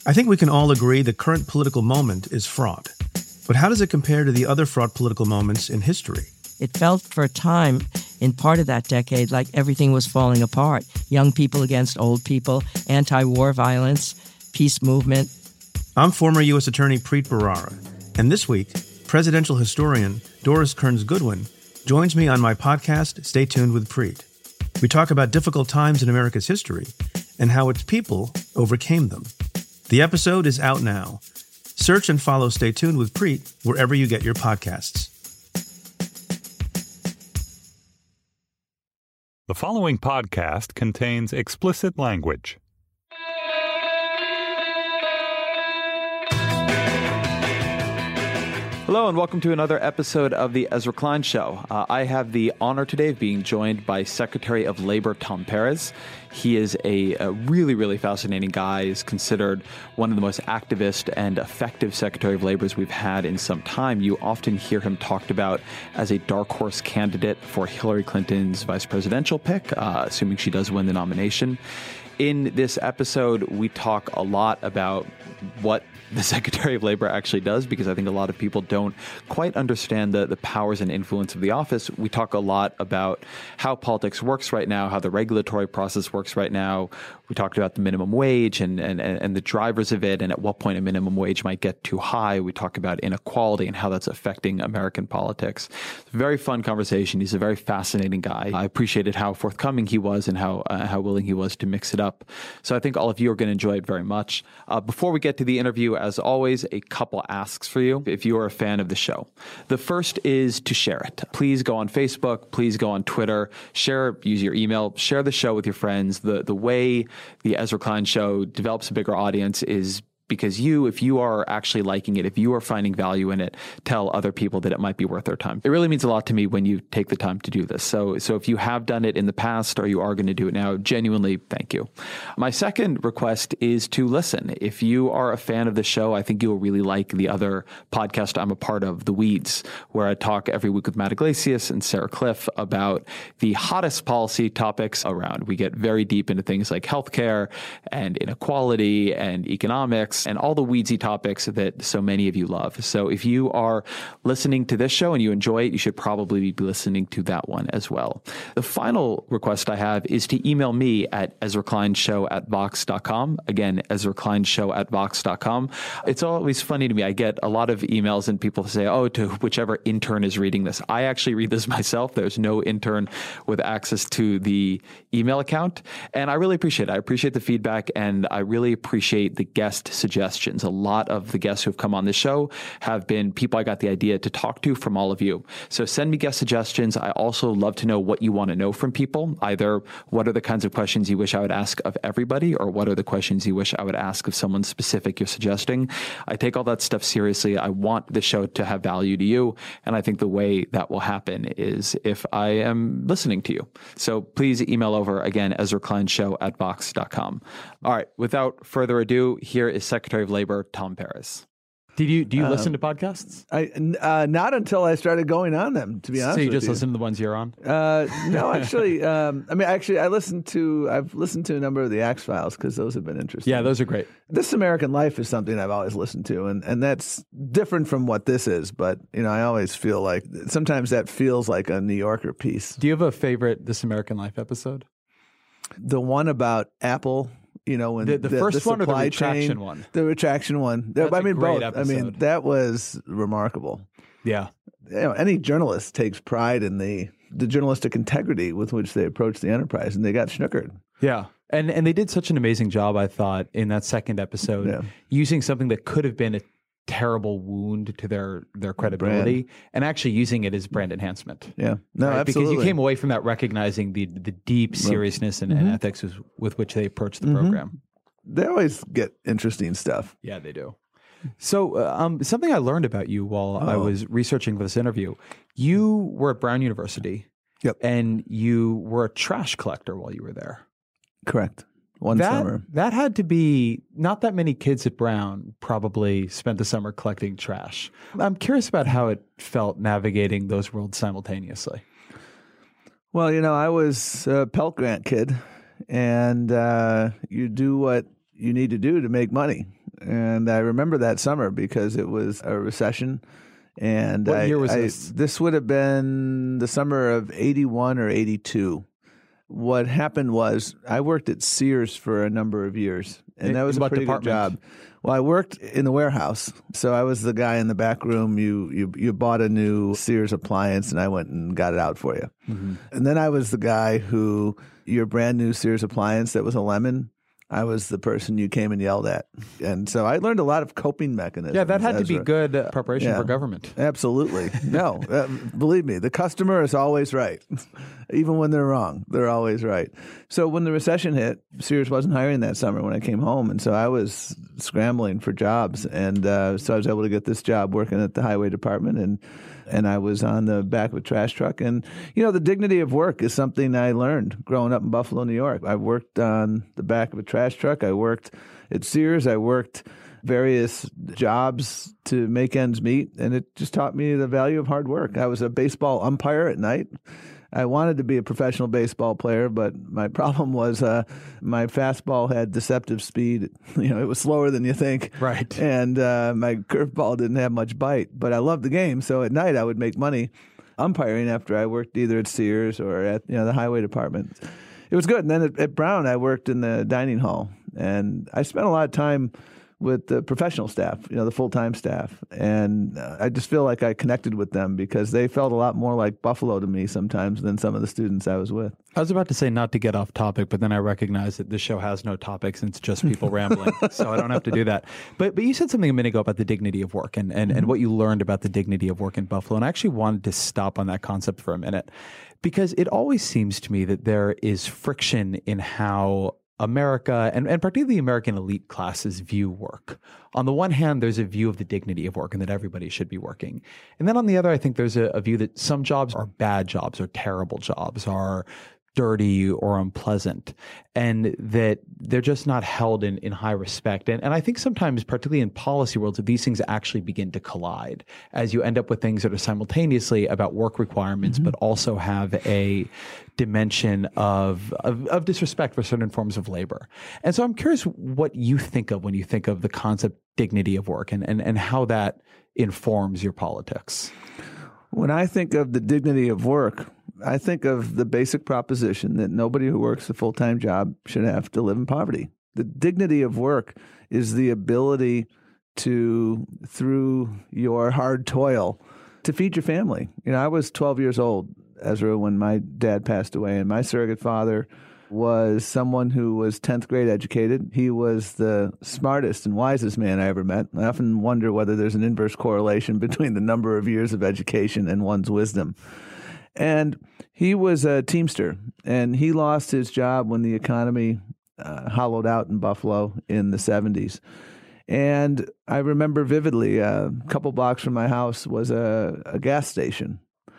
I think we can all agree the current political moment is fraught. But how does it compare to the other fraught political moments in history? It felt for a time, in part of that decade, like everything was falling apart. Young people against old people, anti-war violence, peace movement. I'm former U.S. Attorney Preet Bharara, and this week, presidential historian Doris Kearns Goodwin joins me on my podcast, Stay Tuned with Preet. We talk about difficult times in America's history and how its people overcame them. The episode is out now. Search and follow Stay Tuned with Preet wherever you get your podcasts. The following podcast contains explicit language. Hello and welcome to another episode of the Ezra Klein Show. I have the honor today of being joined by Secretary of Labor Tom Perez. He is a really fascinating guy. He's considered one of the most activist and effective Secretary of Labors we've had in some time. You often hear him talked about as a dark horse candidate for Hillary Clinton's vice presidential pick, assuming she does win the nomination. In this episode, we talk a lot about what the Secretary of Labor actually does, because I think a lot of people don't quite understand the powers and influence of the office. We talk a lot about how politics works right now, how the regulatory process works right now. We talked about the minimum wage and the drivers of it, and at what point a minimum wage might get too high. We talk about inequality and how that's affecting American politics. It's a very fun conversation. He's a very fascinating guy. I appreciated how forthcoming he was and how willing he was to mix it up. So I think all of you are going to enjoy it very much. Before we get to the interview, as always, a couple asks for you if you are a fan of the show. The first is to share it. Please go on Facebook. Please go on Twitter. Share, use your email. Share the show with your friends. The way the Ezra Klein Show develops a bigger audience is because if you are actually liking it, if you are finding value in it, tell other people that it might be worth their time. It really means a lot to me when you take the time to do this. So if you have done it in the past or you are going to do it now, genuinely, thank you. My second request is to listen. If you are a fan of the show, I think you'll really like the other podcast I'm a part of, The Weeds, where I talk every week with Matt Iglesias and Sarah Cliff about the hottest policy topics around. We get very deep into things like healthcare and inequality and economics and all the weedsy topics that so many of you love. So if you are listening to this show and you enjoy it, you should probably be listening to that one as well. The final request I have is to email me at EzraKleinShow@Vox.com. Again, EzraKleinShow@Vox.com. It's always funny to me. I get a lot of emails and people say, to whichever intern is reading this. I actually read this myself. There's no intern with access to the email account. And I really appreciate it. I appreciate the feedback, and I really appreciate the guest suggestions. A lot of the guests who have come on this show have been people I got the idea to talk to from all of you. So send me guest suggestions. I also love to know what you want to know from people. Either what are the kinds of questions you wish I would ask of everybody, or what are the questions you wish I would ask of someone specific you're suggesting. I take all that stuff seriously. I want the show to have value to you. And I think the way that will happen is if I am listening to you. So please email over, again, EzraKleinShow@Vox.com. All right. Without further ado, here is Secretary of Labor Tom Perez. Do you listen to podcasts? Not until I started going on them, to be honest. So you just listen to the ones you're on? No, actually. I've listened to a number of the Axe Files because those have been interesting. Yeah, those are great. This American Life is something I've always listened to, and that's different from what this is. But I always feel like sometimes that feels like a New Yorker piece. Do you have a favorite This American Life episode? The one about Apple. When the first one or the retraction one? The retraction one. That's a great both. episode. That was remarkable. Yeah. Any journalist takes pride in the journalistic integrity with which they approach the enterprise, and they got snookered. Yeah. And they did such an amazing job, I thought, in that second episode, using something that could have been a terrible wound to their credibility and actually using it as brand enhancement. Yeah. No, right? absolutely. Because you came away from that recognizing the deep seriousness and ethics with which they approach the program. They always get interesting stuff. Yeah, they do. So something I learned about you while I was researching for this interview, you were at Brown University. Yep. And you were a trash collector while you were there. Correct. One summer. That had to be, not that many kids at Brown probably spent the summer collecting trash. I'm curious about how it felt navigating those worlds simultaneously. Well, I was a Pell Grant kid, and you do what you need to do to make money. And I remember that summer because it was a recession. And What year was this? This would have been the summer of 81 or 82. What happened was I worked at Sears for a number of years, and that was a pretty good job. Well, I worked in the warehouse, so I was the guy in the back room. You bought a new Sears appliance, and I went and got it out for you. Mm-hmm. And then I was the guy who, your brand new Sears appliance that was a lemon, I was the person you came and yelled at. And so I learned a lot of coping mechanisms. Yeah, that had to be good preparation for government. Absolutely. No, believe me, the customer is always right. Even when they're wrong, they're always right. So when the recession hit, Sears wasn't hiring that summer when I came home. And so I was scrambling for jobs. And so I was able to get this job working at the highway department. And I was on the back of a trash truck. And, the dignity of work is something I learned growing up in Buffalo, New York. I worked on the back of a trash truck. I worked at Sears. I worked various jobs to make ends meet. And it just taught me the value of hard work. I was a baseball umpire at night. I wanted to be a professional baseball player, but my problem was my fastball had deceptive speed. It was slower than you think. Right. And my curveball didn't have much bite. But I loved the game, so at night I would make money umpiring after I worked either at Sears or at the highway department. It was good. And then at Brown, I worked in the dining hall, and I spent a lot of time with the professional staff, the full-time staff. And I just feel like I connected with them because they felt a lot more like Buffalo to me sometimes than some of the students I was with. I was about to say not to get off topic, but then I recognized that this show has no topics and it's just people rambling, so I don't have to do that. But you said something a minute ago about the dignity of work and what you learned about the dignity of work in Buffalo. And I actually wanted to stop on that concept for a minute because it always seems to me that there is friction in how America and particularly American elite classes view work. On the one hand, there's a view of the dignity of work and that everybody should be working. And then on the other, I think there's a view that some jobs are bad jobs or terrible jobs, are dirty or unpleasant, and that they're just not held in high respect. And I think sometimes, particularly in policy worlds, that these things actually begin to collide as you end up with things that are simultaneously about work requirements, but also have a dimension of disrespect for certain forms of labor. And so I'm curious what you think of when you think of the concept dignity of work and how that informs your politics. When I think of the dignity of work, I think of the basic proposition that nobody who works a full-time job should have to live in poverty. The dignity of work is the ability to, through your hard toil, to feed your family. I was 12 years old, Ezra, when my dad passed away, and my surrogate father was someone who was 10th grade educated. He was the smartest and wisest man I ever met. I often wonder whether there's an inverse correlation between the number of years of education and one's wisdom. And he was a Teamster, and he lost his job when the economy hollowed out in Buffalo in the 70s. And I remember vividly, a couple blocks from my house was a gas station.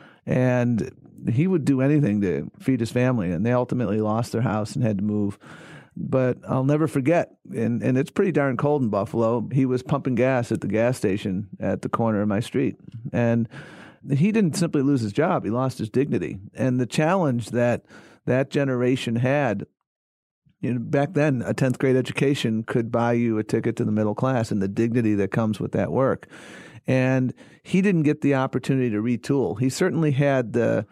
And he would do anything to feed his family, and they ultimately lost their house and had to move. But I'll never forget, and it's pretty darn cold in Buffalo, he was pumping gas at the gas station at the corner of my street. And he didn't simply lose his job, he lost his dignity. And the challenge that generation had, back then, a 10th grade education could buy you a ticket to the middle class and the dignity that comes with that work. And he didn't get the opportunity to retool. He certainly had the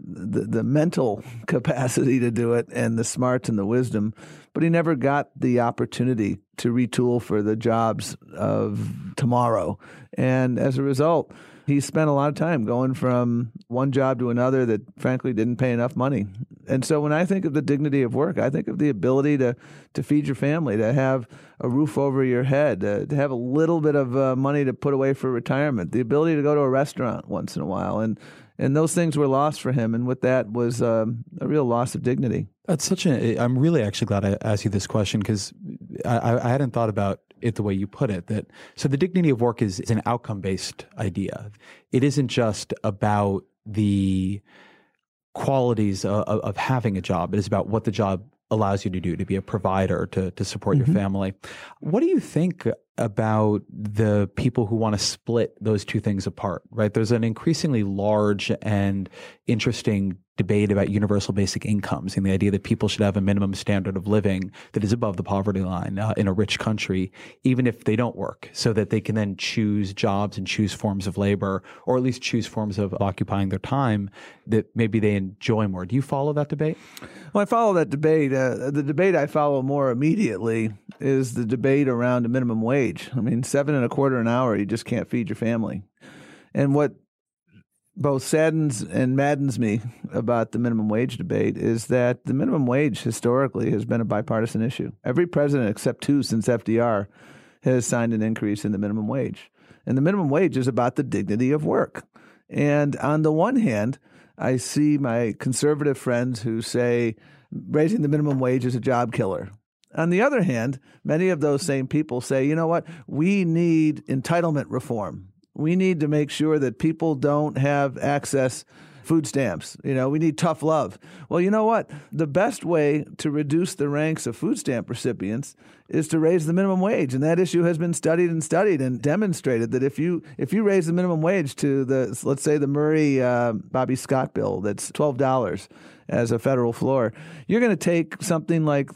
mental capacity to do it and the smarts and the wisdom, but he never got the opportunity to retool for the jobs of tomorrow. And as a result, he spent a lot of time going from one job to another that frankly didn't pay enough money. And so when I think of the dignity of work, I think of the ability to feed your family, to have a roof over your head, to have a little bit of money to put away for retirement, the ability to go to a restaurant once in a while. And those things were lost for him. And with that was a real loss of dignity. That's I'm really actually glad I asked you this question because I hadn't thought about it the way you put it. So the dignity of work is an outcome-based idea. It isn't just about the qualities of having a job. It is about what the job allows you to do, to be a provider, to support your family. What do you think about the people who want to split those two things apart, right? There's an increasingly large and interesting debate about universal basic incomes and the idea that people should have a minimum standard of living that is above the poverty line in a rich country, even if they don't work, so that they can then choose jobs and choose forms of labor, or at least choose forms of occupying their time that maybe they enjoy more. Do you follow that debate? Well, I follow that debate. The debate I follow more immediately is the debate around a minimum wage. I mean, $7.25 an hour, you just can't feed your family. And what both saddens and maddens me about the minimum wage debate is that the minimum wage historically has been a bipartisan issue. Every president except two since FDR has signed an increase in the minimum wage. And the minimum wage is about the dignity of work. And on the one hand, I see my conservative friends who say raising the minimum wage is a job killer. On the other hand, many of those same people say, you know what, we need entitlement reform. We need to make sure that people don't have access food stamps. We need tough love. Well, you know what? The best way to reduce the ranks of food stamp recipients is to raise the minimum wage. And that issue has been studied and demonstrated that if you raise the minimum wage to let's say the Murray Bobby Scott bill, that's $12 as a federal floor, you're going to take something like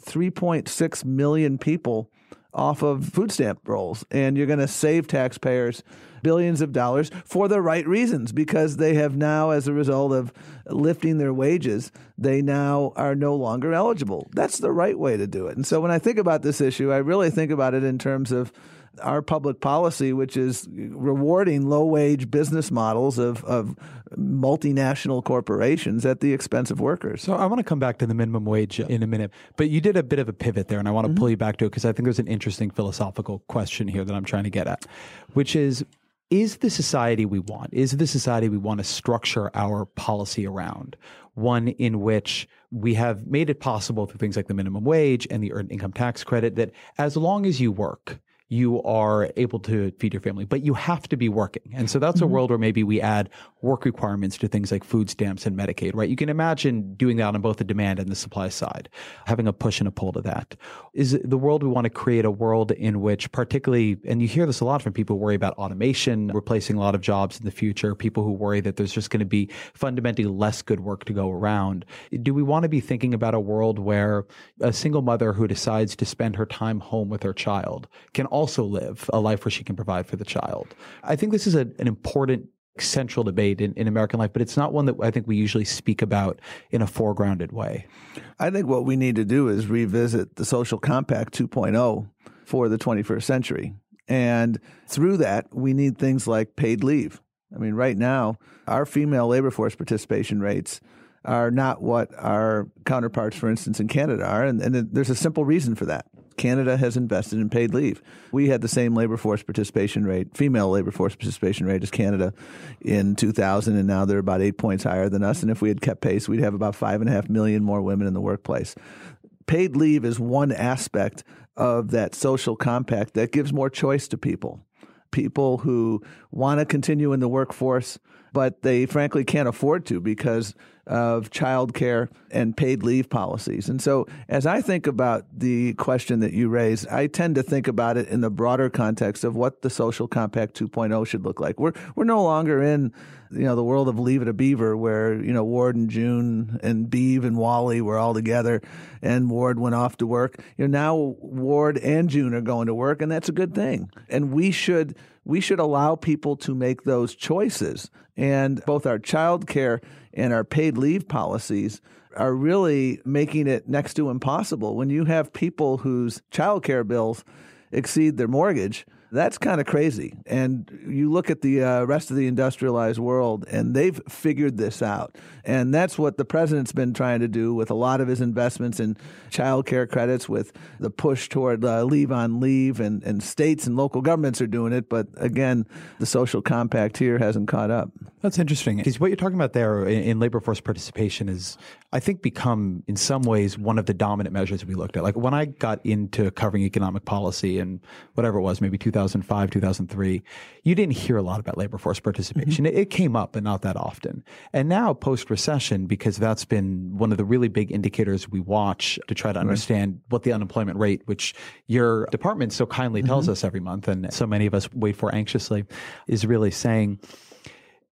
3.6 million people off of food stamp rolls, and you're going to save taxpayers billions of dollars for the right reasons, because they have now, as a result of lifting their wages, they now are no longer eligible. That's the right way to do it. And so when I think about this issue, I really think about it in terms of our public policy, which is rewarding low-wage business models of multinational corporations at the expense of workers. So I want to come back to the minimum wage in a minute, but you did a bit of a pivot there, and I want to pull you back to it because I think there's an interesting philosophical question here that I'm trying to get at, which is the society we want? Is the society we want to structure our policy around one in which we have made it possible through things like the minimum wage and the earned income tax credit that as long as you work, you are able to feed your family, but you have to be working. And so that's a world where maybe we add work requirements to things like food stamps and Medicaid, right? You can imagine doing that on both the demand and the supply side, having a push and a pull to that. Is the world we want to create a world in which particularly, and you hear this a lot from people who worry about automation, replacing a lot of jobs in the future, people who worry that there's just going to be fundamentally less good work to go around. Do we want to be thinking about a world where a single mother who decides to spend her time home with her child can also live a life where she can provide for the child? I think this is an important central debate in American life, but it's not one that I think we usually speak about in a foregrounded way. I think what we need to do is revisit the Social Compact 2.0 for the 21st century. And through that, we need things like paid leave. I mean, right now, our female labor force participation rates are not what our counterparts, for instance, in Canada are. And there's a simple reason for that. Canada has invested in paid leave. We had the same labor force participation rate, female labor force participation rate as Canada in 2000, and now they're about 8 points higher than us. And if we had kept pace, we'd have about 5.5 million more women in the workplace. Paid leave is one aspect of that social compact that gives more choice to people. People who want to continue in the workforce, but they frankly can't afford to because of childcare and paid leave policies. And so as I think about the question that you raised, I tend to think about it in the broader context of what the Social Compact 2.0 should look like. We're no longer in the world of Leave It a Beaver where, Ward and June and Beav and Wally were all together and Ward went off to work. Now Ward and June are going to work, and that's a good thing. And we should allow people to make those choices. And both our child care and our paid leave policies are really making it next to impossible. When you have people whose child care bills exceed their mortgage, that's kind of crazy. And you look at the rest of the industrialized world, and they've figured this out. And that's what the president's been trying to do with a lot of his investments in child care credits, with the push toward leave on leave, and states and local governments are doing it. But again, the social compact here hasn't caught up. That's interesting. Because what you're talking about there in labor force participation is, I think, become in some ways one of the dominant measures we looked at. Like when I got into covering economic policy and whatever it was, maybe 2005, 2003, you didn't hear a lot about labor force participation. It came up, but not that often. And now post-recession, because that's been one of the really big indicators we watch to try to understand what the unemployment rate, which your department so kindly tells us every month, and so many of us wait for anxiously, is really saying,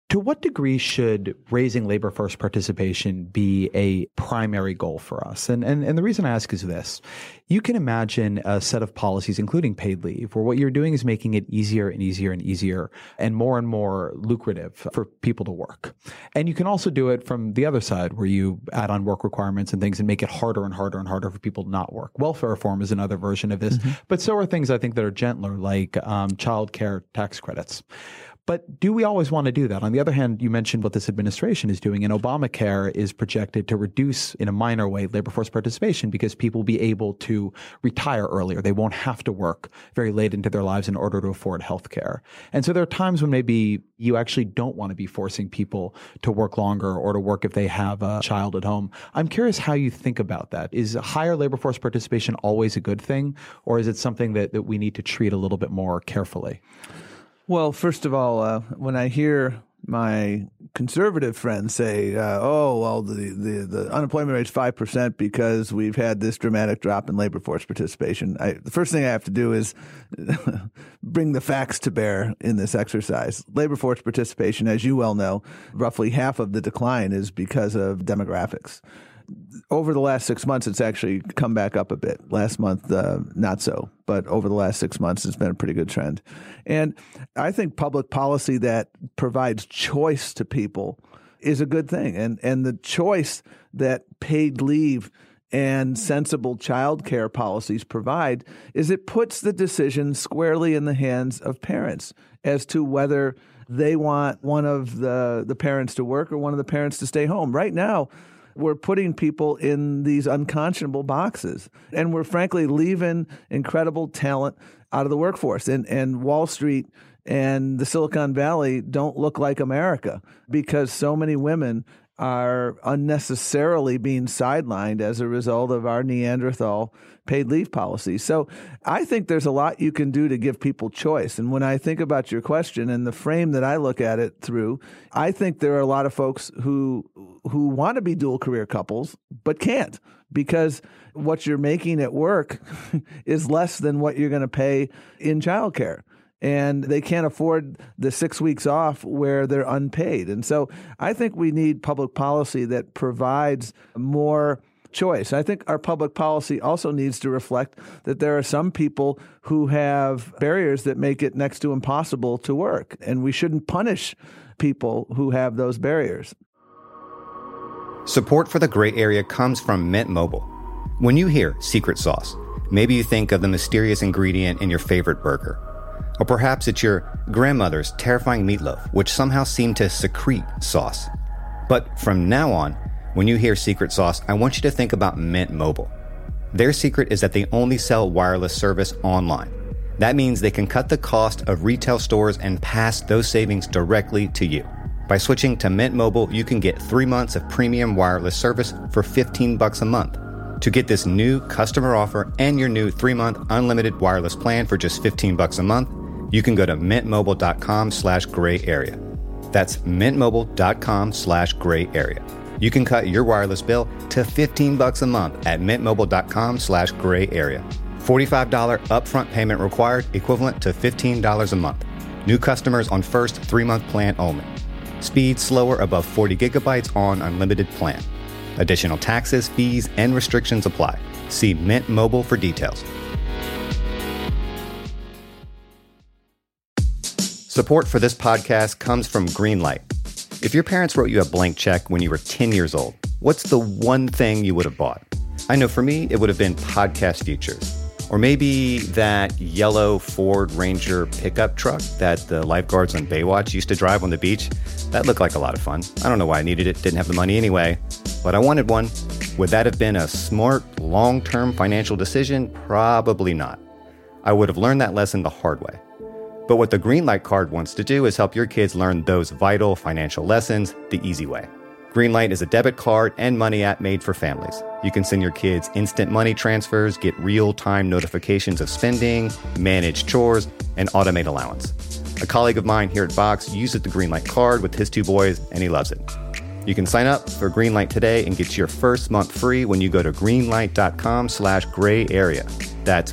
To what degree should raising labor force participation be a primary goal for us? And the reason I ask is this. You can imagine a set of policies, including paid leave, where what you're doing is making it easier and easier and easier and more lucrative for people to work. And you can also do it from the other side, where you add on work requirements and things and make it harder and harder and harder for people to not work. Welfare reform is another version of this. But so are things, I think, that are gentler, like child care tax credits. But do we always want to do that? On the other hand, you mentioned what this administration is doing, and Obamacare is projected to reduce, in a minor way, labor force participation because people will be able to retire earlier. They won't have to work very late into their lives in order to afford health care. And so there are times when maybe you actually don't want to be forcing people to work longer or to work if they have a child at home. I'm curious how you think about that. Is higher labor force participation always a good thing, or is it something that we need to treat a little bit more carefully? Well, first of all, when I hear my conservative friends say, the unemployment rate's 5% because we've had this dramatic drop in labor force participation, the first thing I have to do is bring the facts to bear in this exercise. Labor force participation, as you well know, roughly half of the decline is because of demographics. Over the last 6 months, it's actually come back up a bit. Last month, not so. But over the last 6 months, it's been a pretty good trend. And I think public policy that provides choice to people is a good thing. And the choice that paid leave and sensible child care policies provide is it puts the decision squarely in the hands of parents as to whether they want one of the parents to work or one of the parents to stay home. Right now, we're putting people in these unconscionable boxes, and we're frankly leaving incredible talent out of the workforce. And Wall Street and the Silicon Valley don't look like America because so many women are unnecessarily being sidelined as a result of our Neanderthal paid leave policy. So I think there's a lot you can do to give people choice. And when I think about your question and the frame that I look at it through, I think there are a lot of folks who want to be dual career couples but can't, because what you're making at work is less than what you're going to pay in childcare. And they can't afford the 6 weeks off where they're unpaid. And so I think we need public policy that provides more choice. I think our public policy also needs to reflect that there are some people who have barriers that make it next to impossible to work. And we shouldn't punish people who have those barriers. Support for the Gray Area comes from Mint Mobile. When you hear secret sauce, maybe you think of the mysterious ingredient in your favorite burger. Or perhaps it's your grandmother's terrifying meatloaf, which somehow seemed to secrete sauce. But from now on, when you hear secret sauce, I want you to think about Mint Mobile. Their secret is that they only sell wireless service online. That means they can cut the cost of retail stores and pass those savings directly to you. By switching to Mint Mobile, you can get 3 months of premium wireless service for $15 a month. To get this new customer offer and your new 3-month unlimited wireless plan for just $15 a month, you can go to mintmobile.com/gray area. That's mintmobile.com/gray area. You can cut your wireless bill to $15 a month at mintmobile.com/gray area. $45 upfront payment required, equivalent to $15 a month. New customers on first 3-month plan only. Speed slower above 40 gigabytes on unlimited plan. Additional taxes, fees, and restrictions apply. See Mint Mobile for details. Support for this podcast comes from Greenlight. If your parents wrote you a blank check when you were 10 years old, what's the one thing you would have bought? I know for me, it would have been podcast features. Or maybe that yellow Ford Ranger pickup truck that the lifeguards on Baywatch used to drive on the beach. That looked like a lot of fun. I don't know why I needed it, didn't have the money anyway, but I wanted one. Would that have been a smart, long-term financial decision? Probably not. I would have learned that lesson the hard way. But what the Greenlight card wants to do is help your kids learn those vital financial lessons the easy way. Greenlight is a debit card and money app made for families. You can send your kids instant money transfers, get real-time notifications of spending, manage chores, and automate allowance. A colleague of mine here at Vox uses the Greenlight card with his 2 boys, and he loves it. You can sign up for Greenlight today and get your first month free when you go to greenlight.com/gray area. That's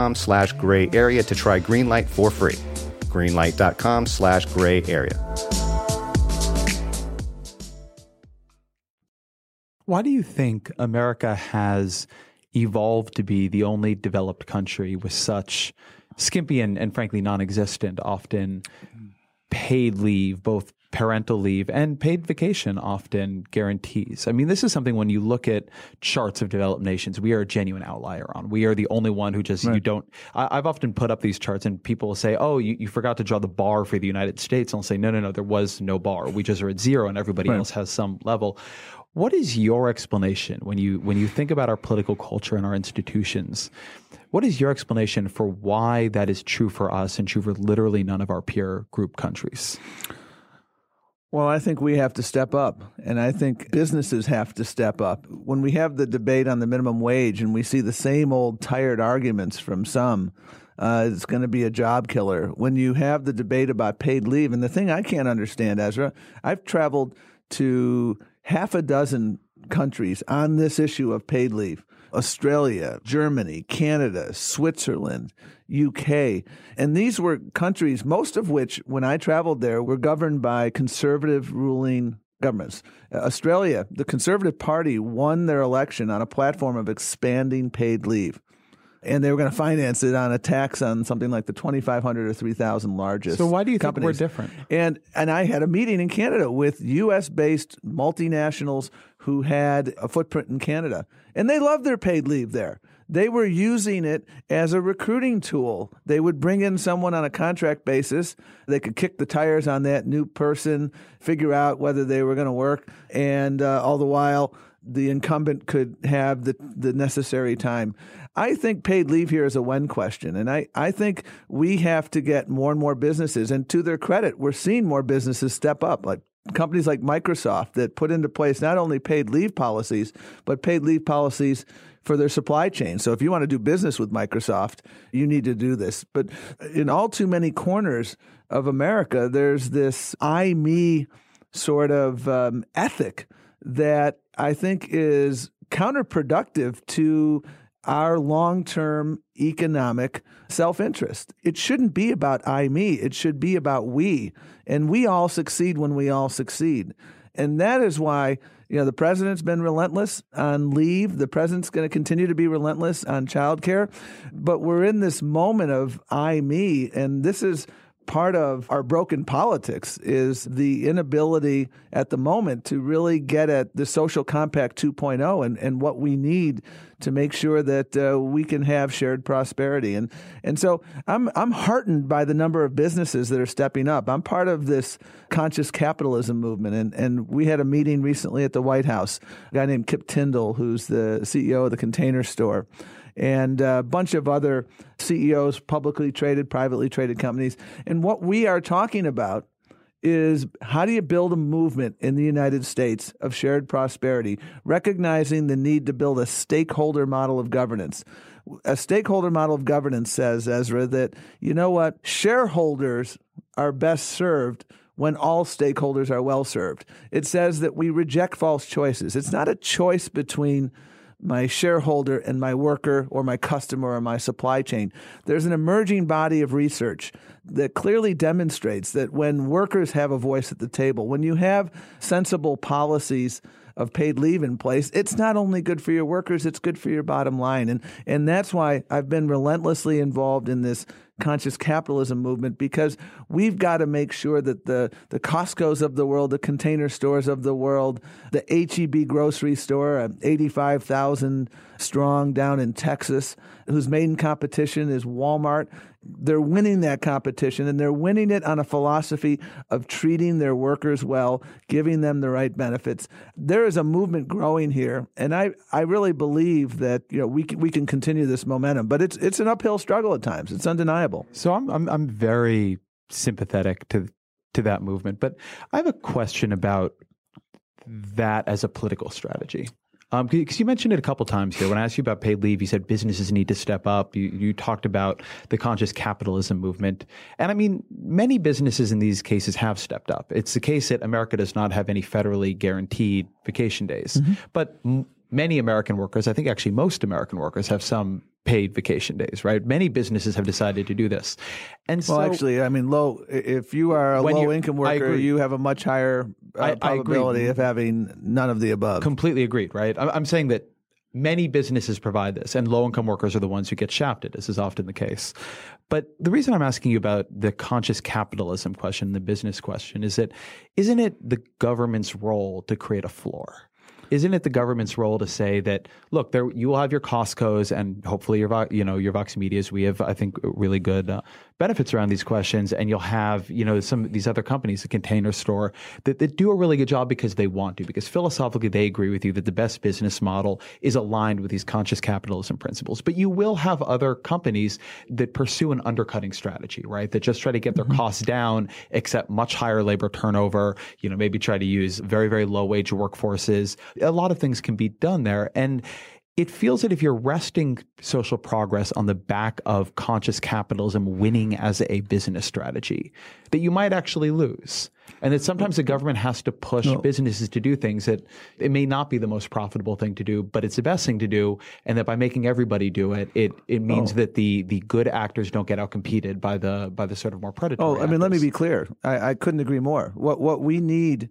greenlight.com/gray area to try Greenlight for free. Greenlight.com/gray area. Why do you think America has evolved to be the only developed country with such skimpy and frankly non-existent, often paid leave, both parental leave and paid vacation often guarantees? I mean, this is something when you look at charts of developed nations, we are a genuine outlier on. We are the only one who just, you don't, I've often put up these charts and people will say, oh, you forgot to draw the bar for the United States. And I'll say, no, there was no bar. We just are at zero and everybody else has some level. What is your explanation when you think about our political culture and our institutions? What is your explanation for why that is true for us and true for literally none of our peer group countries? Well, I think we have to step up, and I think businesses have to step up. When we have the debate on the minimum wage and we see the same old tired arguments from some, it's going to be a job killer. When you have the debate about paid leave, and the thing I can't understand, Ezra, I've traveled to half a dozen countries on this issue of paid leave. Australia, Germany, Canada, Switzerland, UK. And these were countries, most of which, when I traveled there, were governed by conservative ruling governments. Australia, the Conservative Party won their election on a platform of expanding paid leave. And they were going to finance it on a tax on something like the 2,500 or 3,000 largest. So why do you think companies. we're different? And I had a meeting in Canada with U.S.-based multinationals who had a footprint in Canada, and they loved their paid leave there. They were using it as a recruiting tool. They would bring in someone on a contract basis. They could kick the tires on that new person, figure out whether they were going to work, and all the while the incumbent could have the necessary time. I think paid leave here is a when question, and I think we have to get more and more businesses, and to their credit, we're seeing more businesses step up, like companies like Microsoft that put into place not only paid leave policies, but paid leave policies for their supply chain. So if you want to do business with Microsoft, you need to do this. But in all too many corners of America, there's this I, me sort of ethic that I think is counterproductive to our long-term economic self-interest. It shouldn't be about I, me. It should be about we. And we all succeed when we all succeed. And that is why, the president's been relentless on leave. The president's going to continue to be relentless on childcare. But we're in this moment of I, me, and this is part of our broken politics, is the inability at the moment to really get at the social compact 2.0 and what we need to make sure that we can have shared prosperity. And so I'm heartened by the number of businesses that are stepping up. I'm part of this conscious capitalism movement. And we had a meeting recently at the White House, a guy named Kip Tindall, who's the CEO of the Container Store, and a bunch of other CEOs, publicly traded, privately traded companies. And what we are talking about is how do you build a movement in the United States of shared prosperity, recognizing the need to build a stakeholder model of governance. A stakeholder model of governance says, Ezra, that, shareholders are best served when all stakeholders are well served. It says that we reject false choices. It's not a choice between my shareholder and my worker or my customer or my supply chain. There's an emerging body of research that clearly demonstrates that when workers have a voice at the table, when you have sensible policies of paid leave in place, it's not only good for your workers, it's good for your bottom line. And that's why I've been relentlessly involved in this conscious capitalism movement, because we've got to make sure that the Costco's of the world, the Container Stores of the world, the H-E-B grocery store, 85,000 strong down in Texas, whose main competition is Walmart, they're winning that competition, and they're winning it on a philosophy of treating their workers well, giving them the right benefits. There is a movement growing here, and I really believe that we can continue this momentum, but it's an uphill struggle at times. It's undeniable. So I'm very sympathetic to that movement, but I have a question about that as a political strategy. Because you mentioned it a couple times here. When I asked you about paid leave, you said businesses need to step up. You talked about the conscious capitalism movement. And I mean, many businesses in these cases have stepped up. It's the case that America does not have any federally guaranteed vacation days. Mm-hmm. But many American workers, I think actually most American workers, have some paid vacation days, right? Many businesses have decided to do this. And so, well, actually, I mean, if you are a low-income worker, you have a much higher probability of having none of the above. Completely agreed, right? I'm saying that many businesses provide this, and low-income workers are the ones who get shafted, as is often the case. But the reason I'm asking you about the conscious capitalism question, the business question, is that isn't it the government's role to create a floor? Isn't it the government's role to say that, look, you will have your Costco's and hopefully your Vox Medias. We have, I think, really good benefits around these questions, and you'll have, some of these other companies, the Container Store, that do a really good job because they want to, because philosophically they agree with you that the best business model is aligned with these conscious capitalism principles. But you will have other companies that pursue an undercutting strategy, right? That just try to get their costs down, accept much higher labor turnover, maybe try to use very, very low wage workforces. A lot of things can be done there. And it feels that if you're resting social progress on the back of conscious capitalism winning as a business strategy, that you might actually lose. And that sometimes the government has to push businesses to do things that it may not be the most profitable thing to do, but it's the best thing to do. And that by making everybody do it, it means that the good actors don't get outcompeted by the sort of more predatory actors. I mean, let me be clear. I couldn't agree more. What we need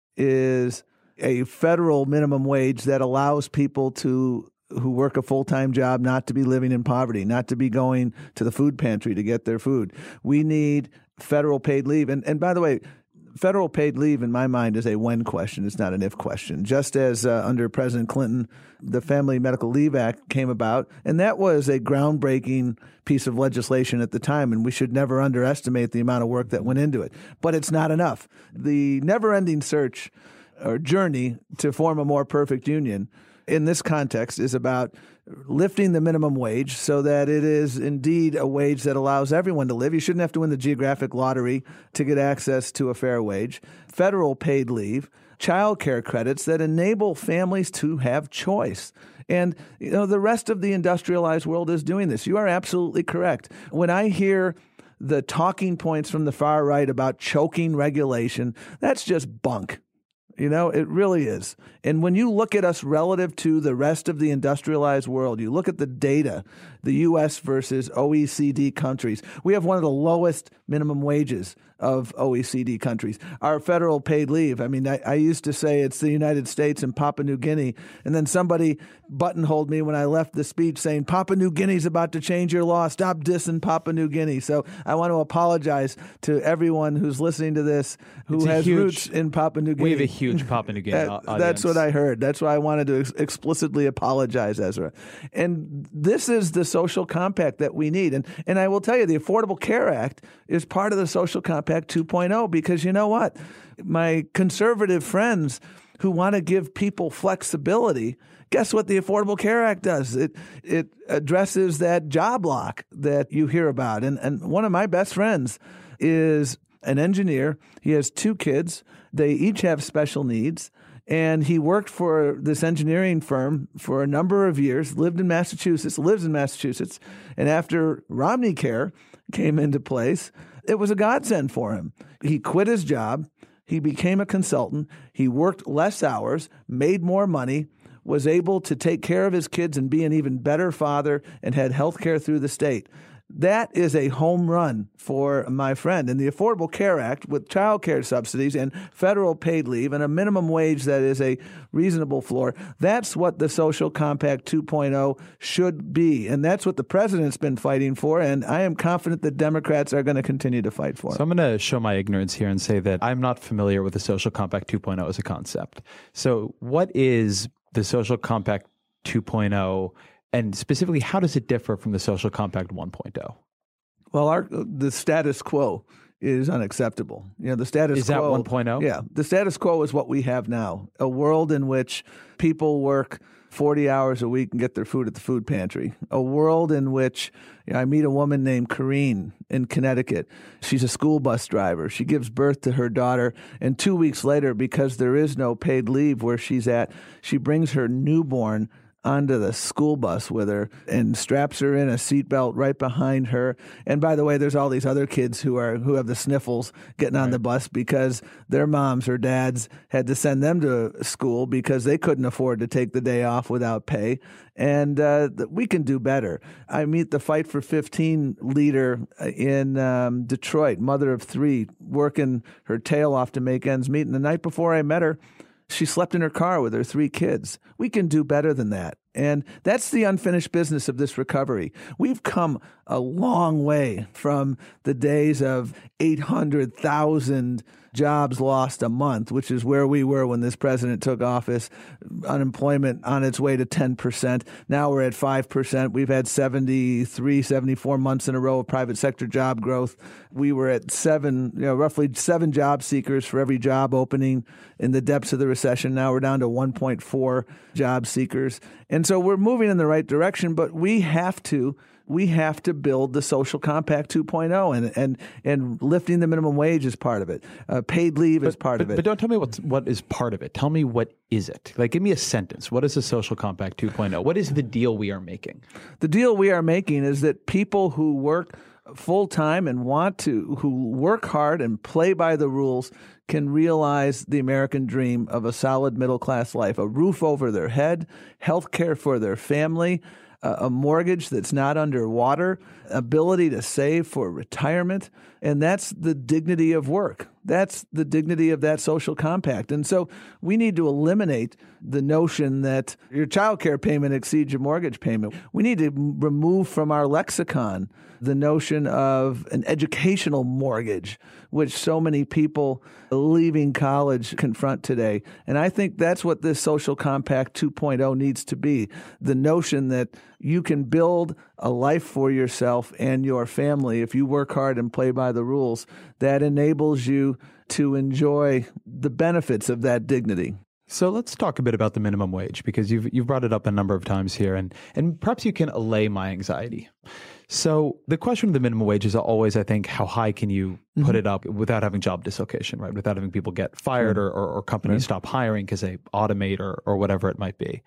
is a federal minimum wage that allows people who work a full-time job not to be living in poverty, not to be going to the food pantry to get their food. We need federal paid leave. And by the way, federal paid leave in my mind is a when question. It's not an if question. Just as under President Clinton, the Family Medical Leave Act came about, and that was a groundbreaking piece of legislation at the time, and we should never underestimate the amount of work that went into it. But it's not enough. The never-ending search or journey to form a more perfect union in this context is about lifting the minimum wage so that it is indeed a wage that allows everyone to live. You shouldn't have to win the geographic lottery to get access to a fair wage. Federal paid leave, child care credits that enable families to have choice. And the rest of the industrialized world is doing this. You are absolutely correct. When I hear the talking points from the far right about choking regulation, that's just bunk. It really is. And when you look at us relative to the rest of the industrialized world, you look at the data, the U.S. versus OECD countries, we have one of the lowest minimum wages of OECD countries. Our federal paid leave, I mean, I used to say it's the United States and Papua New Guinea, and then somebody buttonholed me when I left the speech saying, Papua New Guinea's about to change your law. Stop dissing Papua New Guinea. So I want to apologize to everyone who's listening to this who has roots in Papua New Guinea. We have a huge Papua New Guinea audience. That's what I heard. That's why I wanted to explicitly apologize, Ezra. And this is the social compact that we need. And I will tell you, the Affordable Care Act is part of the social compact 2.0, because you know what? My conservative friends who want to give people flexibility, guess what the Affordable Care Act does? It addresses that job lock that you hear about. And one of my best friends is an engineer. He has 2 kids. They each have special needs. And he worked for this engineering firm for a number of years, lives in Massachusetts. And after Romney Care came into place, it was a godsend for him. He quit his job. He became a consultant. He worked less hours, made more money, was able to take care of his kids and be an even better father, and had health care through the state. That is a home run for my friend. And the Affordable Care Act, with child care subsidies and federal paid leave and a minimum wage that is a reasonable floor, that's what the Social Compact 2.0 should be. And that's what the president's been fighting for. And I am confident that Democrats are going to continue to fight for it. So I'm going to show my ignorance here and say that I'm not familiar with the Social Compact 2.0 as a concept. So what is the Social Compact 2.0? And specifically, how does it differ from the Social Compact 1.0? Well, the status quo is unacceptable. The status quo. Is that 1.0? Yeah. The status quo is what we have now, a world in which people work 40 hours a week and get their food at the food pantry, a world in which I meet a woman named Corrine in Connecticut. She's a school bus driver. She gives birth to her daughter, and 2 weeks later, because there is no paid leave where she's at, she brings her newborn onto the school bus with her and straps her in a seatbelt right behind her. And by the way, there's all these other kids who have the sniffles getting on the bus because their moms or dads had to send them to school because they couldn't afford to take the day off without pay. And we can do better. I meet the Fight for 15 leader in Detroit, mother of 3, working her tail off to make ends meet. And the night before I met her, she slept in her car with her 3 kids. We can do better than that. And that's the unfinished business of this recovery. We've come a long way from the days of 800,000 jobs lost a month, which is where we were when this president took office. Unemployment on its way to 10%. Now we're at 5%. We've had 74 months in a row of private sector job growth. We were at roughly 7 job seekers for every job opening in the depths of the recession. Now we're down to 1.4 job seekers. And so we're moving in the right direction, but we have to build the social compact 2.0 and lifting the minimum wage is part of it. Paid leave is part of it. But don't tell me what is part of it. Tell me what is it? Like, give me a sentence. What is the social compact 2.0? What is the deal we are making? The deal we are making is that people who work full-time and who work hard and play by the rules can realize the American dream of a solid middle-class life, a roof over their head, health care for their family, a mortgage that's not underwater, ability to save for retirement, and that's the dignity of work. That's the dignity of that social compact. And so we need to eliminate the notion that your child care payment exceeds your mortgage payment. We need to remove from our lexicon the notion of an educational mortgage, which so many people leaving college confront today. And I think that's what this social compact 2.0 needs to be, the notion that you can build a life for yourself and your family if you work hard and play by the rules that enables you to enjoy the benefits of that dignity. So let's talk a bit about the minimum wage, because you've brought it up a number of times here, and perhaps you can allay my anxiety. So the question of the minimum wage is always, I think, how high can you put it up without having job dislocation, right? Without having people get fired or companies stop hiring because they automate or whatever it might be.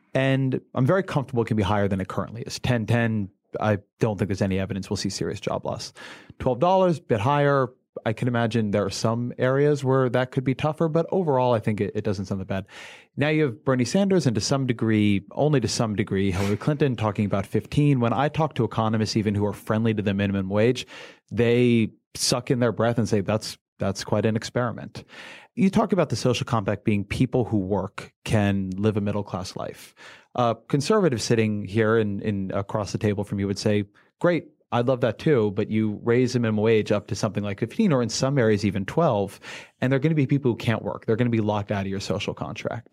And I'm very comfortable it can be higher than it currently is. 10, I don't think there's any evidence we'll see serious job loss. $12, a bit higher. I can imagine there are some areas where that could be tougher, but overall, I think it doesn't sound that bad. Now you have Bernie Sanders and only to some degree, Hillary Clinton talking about 15. When I talk to economists even who are friendly to the minimum wage, they suck in their breath and say that's quite an experiment. You talk about the social compact being people who work can live a middle-class life. Conservatives sitting here in across the table from you would say, great, I'd love that too, but you raise the minimum wage up to something like 15 or in some areas even 12, and there are going to be people who can't work. They're going to be locked out of your social contract.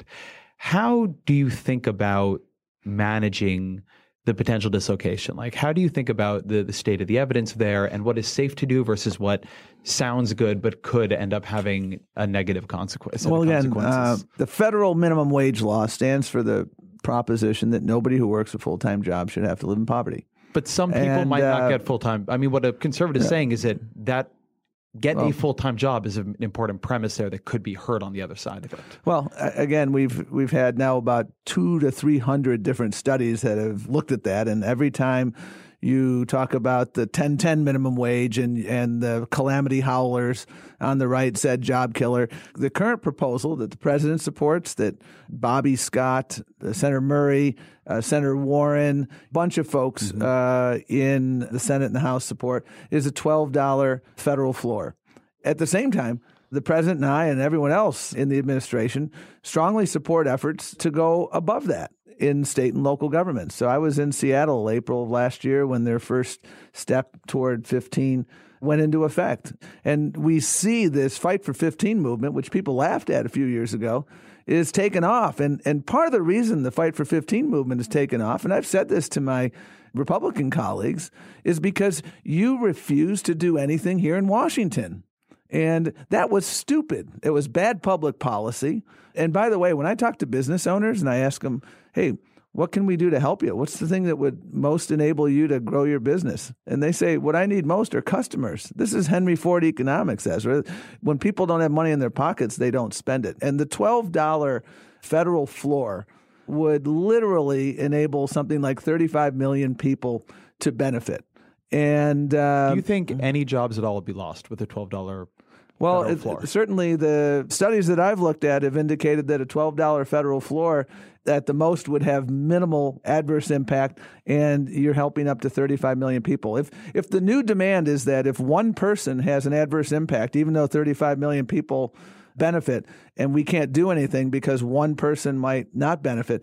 How do you think about managing the potential dislocation? Like, how do you think about the state of the evidence there and what is safe to do versus what sounds good but could end up having a negative consequence? Well, again, the federal minimum wage law stands for the proposition that nobody who works a full-time job should have to live in poverty. But some people might not get full-time. I mean, what a conservative is saying is that getting a full-time job is an important premise there that could be hurt on the other side of it. Well, again, we've had now about 200 to 300 different studies that have looked at that, and every time you talk about the 10-10 minimum wage and the calamity howlers on the right said job killer. The current proposal that the president supports, that Bobby Scott, Senator Murray, Senator Warren, a bunch of folks in the Senate and the House support, is a $12 federal floor. At the same time, the president and I and everyone else in the administration strongly support efforts to go above that in state and local governments. So I was in Seattle April of last year when their first step toward 15 went into effect. And we see this Fight for 15 movement, which people laughed at a few years ago, is taken off. And part of the reason the Fight for 15 movement is taken off, and I've said this to my Republican colleagues, is because you refuse to do anything here in Washington. And that was stupid. It was bad public policy. And by the way, when I talk to business owners and I ask them, hey, what can we do to help you? What's the thing that would most enable you to grow your business? And they say, what I need most are customers. This is Henry Ford economics, Ezra. When people don't have money in their pockets, they don't spend it. And the $12 federal floor would literally enable something like 35 million people to benefit. And do you think any jobs at all would be lost with a $12 federal floor? Certainly the studies that I've looked at have indicated that a $12 federal floor at the most would have minimal adverse impact, and you're helping up to 35 million people. If the new demand is that if one person has an adverse impact, even though 35 million people benefit, and we can't do anything because one person might not benefit,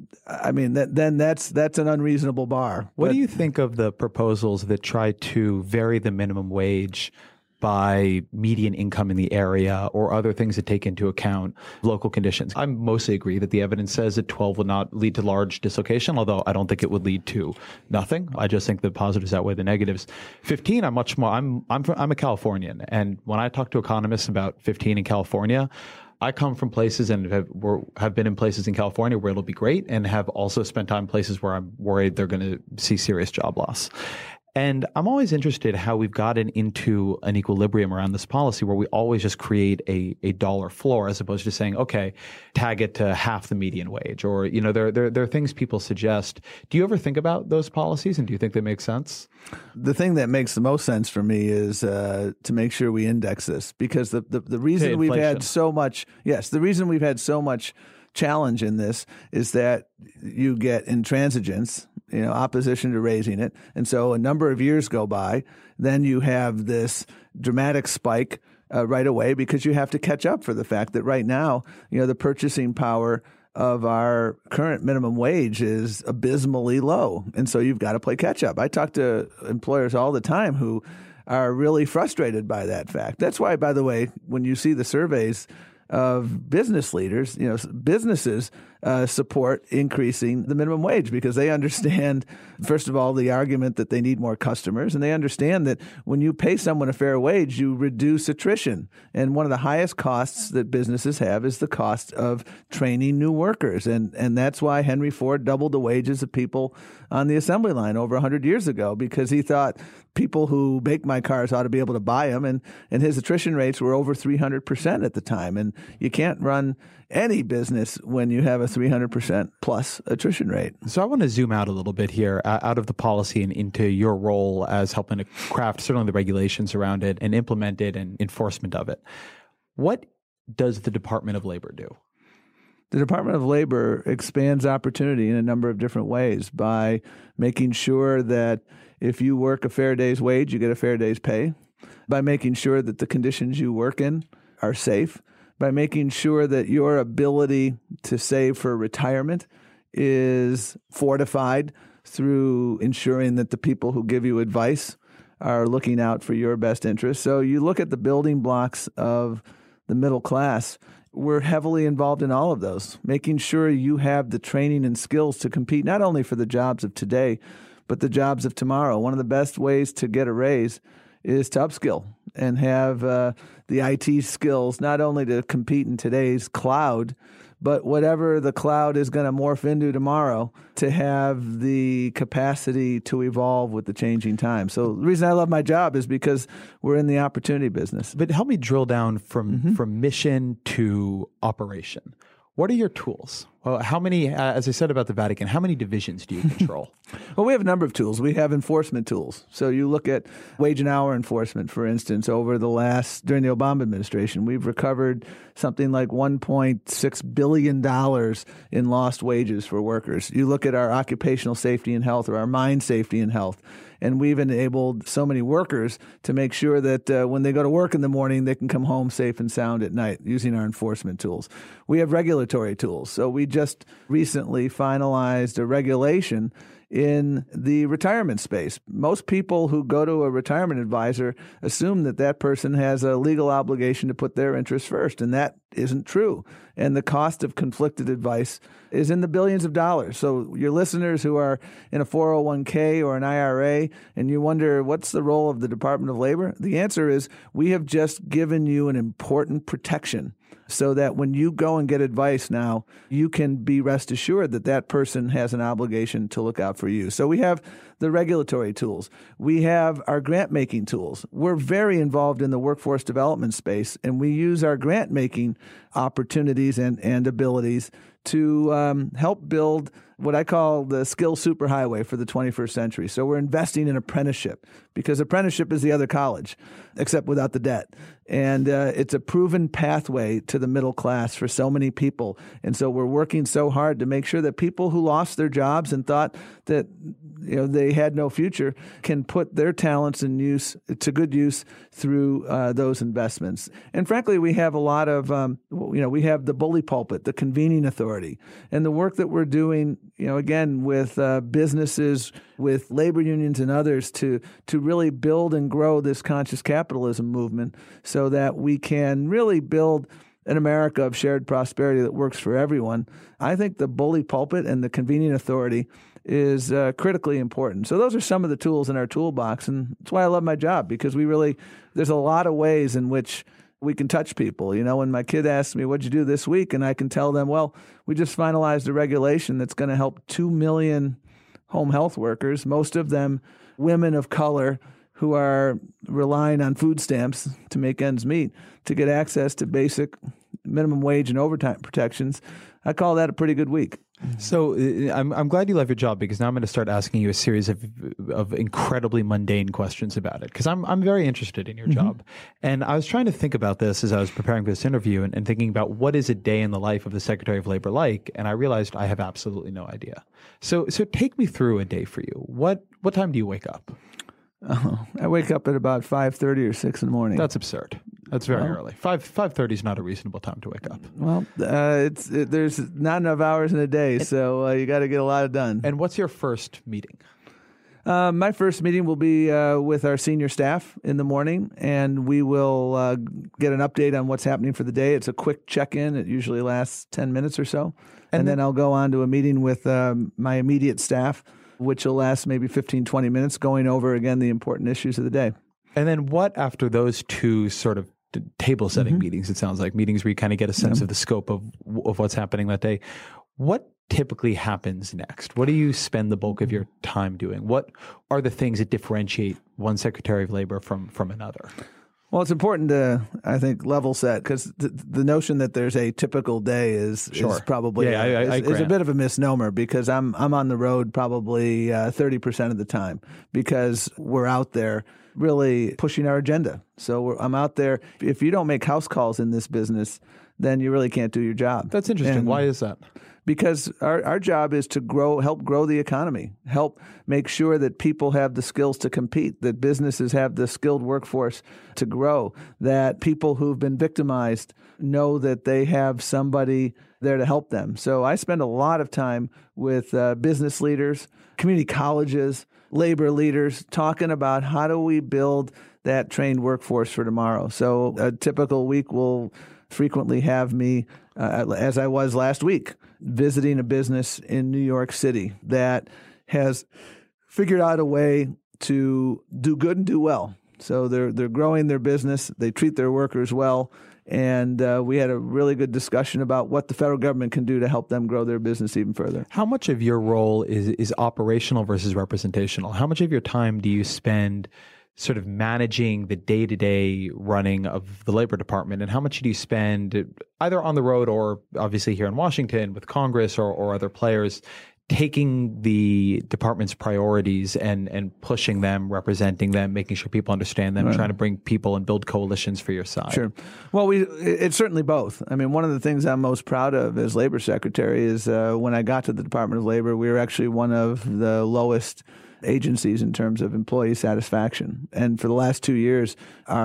I mean, then that's an unreasonable bar. What do you think of the proposals that try to vary the minimum wage by median income in the area or other things that take into account local conditions? I mostly agree that the evidence says that 12 will not lead to large dislocation, although I don't think it would lead to nothing. I just think the positives outweigh the negatives. 15, I'm much more, I'm a Californian. And when I talk to economists about 15 in California, I come from places and have been in places in California where it'll be great, and have also spent time in places where I'm worried they're going to see serious job loss. And I'm always interested how we've gotten into an equilibrium around this policy where we always just create a dollar floor as opposed to saying, okay, tag it to half the median wage. Or, you know, there are things people suggest. Do you ever think about those policies, and do you think they make sense? The thing that makes the most sense for me is to make sure we index this, because the reason we've had so much, the reason we've had so much challenge in this is that you get intransigence, opposition to raising it. And so a number of years go by, then you have this dramatic spike right away because you have to catch up for the fact that right now, the purchasing power of our current minimum wage is abysmally low. And so you've got to play catch up. I talk to employers all the time who are really frustrated by that fact. That's why, by the way, when you see the surveys of business leaders, businesses support increasing the minimum wage because they understand, first of all, the argument that they need more customers, and they understand that when you pay someone a fair wage, you reduce attrition. And one of the highest costs that businesses have is the cost of training new workers. And that's why Henry Ford doubled the wages of people on the assembly line over 100 years ago, because he thought people who make my cars ought to be able to buy them. And his attrition rates were over 300% at the time. And you can't run any business when you have a 300% plus attrition rate. So I want to zoom out a little bit here, out of the policy and into your role as helping to craft certainly the regulations around it and implement it and enforcement of it. What does the Department of Labor do? The Department of Labor expands opportunity in a number of different ways by making sure that if you work a fair day's wage, you get a fair day's pay, by making sure that the conditions you work in are safe, by making sure that your ability to save for retirement is fortified through ensuring that the people who give you advice are looking out for your best interests. So you look at the building blocks of the middle class, we're heavily involved in all of those, making sure you have the training and skills to compete not only for the jobs of today, but the jobs of tomorrow. One of the best ways to get a raise is to upskill and have the IT skills, not only to compete in today's cloud, but whatever the cloud is going to morph into tomorrow, to have the capacity to evolve with the changing times. So the reason I love my job is because we're in the opportunity business. But help me drill down from mission to operation. What are your tools? Well, how many, as I said about the Vatican, how many divisions do you control? Well, we have a number of tools. We have enforcement tools. So you look at wage and hour enforcement, for instance, during the Obama administration, we've recovered something like $1.6 billion in lost wages for workers. You look at our occupational safety and health, or our mine safety and health, and we've enabled so many workers to make sure that when they go to work in the morning, they can come home safe and sound at night using our enforcement tools. We have regulatory tools. So we just recently finalized a regulation in the retirement space. Most people who go to a retirement advisor assume that that person has a legal obligation to put their interests first, and that isn't true. And the cost of conflicted advice is in the billions of dollars. So your listeners who are in a 401k or an IRA and you wonder what's the role of the Department of Labor, the answer is we have just given you an important protection so that when you go and get advice now, you can be rest assured that that person has an obligation to look out for you. So we have the regulatory tools. We have our grant-making tools. We're very involved in the workforce development space, and we use our grant-making opportunities and abilities to help build what I call the skill superhighway for the 21st century. So we're investing in apprenticeship, because apprenticeship is the other college, except without the debt. And it's a proven pathway to the middle class for so many people. And so we're working so hard to make sure that people who lost their jobs and thought that they had no future can put their talents in use to good use through those investments. And frankly, we have a lot of, we have the bully pulpit, the convening authority, and the work that we're doing, again, with businesses, with labor unions and others to really build and grow this conscious capitalism movement so that we can really build an America of shared prosperity that works for everyone. I think the bully pulpit and the convening authority is critically important. So those are some of the tools in our toolbox, and that's why I love my job, because there's a lot of ways in which we can touch people. When my kid asks me, what'd you do this week? And I can tell them, well, we just finalized a regulation that's going to help 2 million home health workers, most of them women of color who are relying on food stamps to make ends meet, to get access to basic minimum wage and overtime protections. I call that a pretty good week. So I'm glad you love your job, because now I'm going to start asking you a series of incredibly mundane questions about it, because I'm very interested in your job. And I was trying to think about this as I was preparing for this interview and thinking about what is a day in the life of the Secretary of Labor like, and I realized I have absolutely no idea. So take me through a day for you. What time do you wake up? I wake up at about 5:30 or 6 in the morning. That's absurd. That's very early. 5:30 is not a reasonable time to wake up. Well, there's not enough hours in a day, so you got to get a lot done. And what's your first meeting? My first meeting will be with our senior staff in the morning, and we will get an update on what's happening for the day. It's a quick check-in. It usually lasts 10 minutes or so. And then I'll go on to a meeting with my immediate staff, which will last maybe 15, 20 minutes, going over, again, the important issues of the day. And then what after those two sort of table-setting meetings, it sounds like, meetings where you kind of get a sense of the scope of what's happening that day, what typically happens next? What do you spend the bulk of your time doing? What are the things that differentiate one Secretary of Labor from another? Well, it's important to, I think, level set, because the notion that there's a typical day is probably is a bit of a misnomer, because I'm on the road probably 30% of the time, because we're out there really pushing our agenda. So I'm out there. If you don't make house calls in this business, then you really can't do your job. That's interesting. And why is that? Because our job is to help grow the economy, help make sure that people have the skills to compete, that businesses have the skilled workforce to grow, that people who've been victimized know that they have somebody there to help them. So I spend a lot of time with business leaders, community colleges, labor leaders, talking about how do we build that trained workforce for tomorrow. So a typical week will frequently have me, as I was last week, visiting a business in New York City that has figured out a way to do good and do well. So they're growing their business, they treat their workers well, and we had a really good discussion about what the federal government can do to help them grow their business even further. How much of your role is operational versus representational? How much of your time do you spend sort of managing the day-to-day running of the Labor Department, and how much do you spend either on the road or obviously here in Washington with Congress or other players, taking the department's priorities and pushing them, representing them, making sure people understand them, trying to bring people and build coalitions for your side? Sure. Well, it's certainly both. I mean, one of the things I'm most proud of as Labor Secretary is when I got to the Department of Labor, we were actually one of the lowest agencies in terms of employee satisfaction. And for the last 2 years,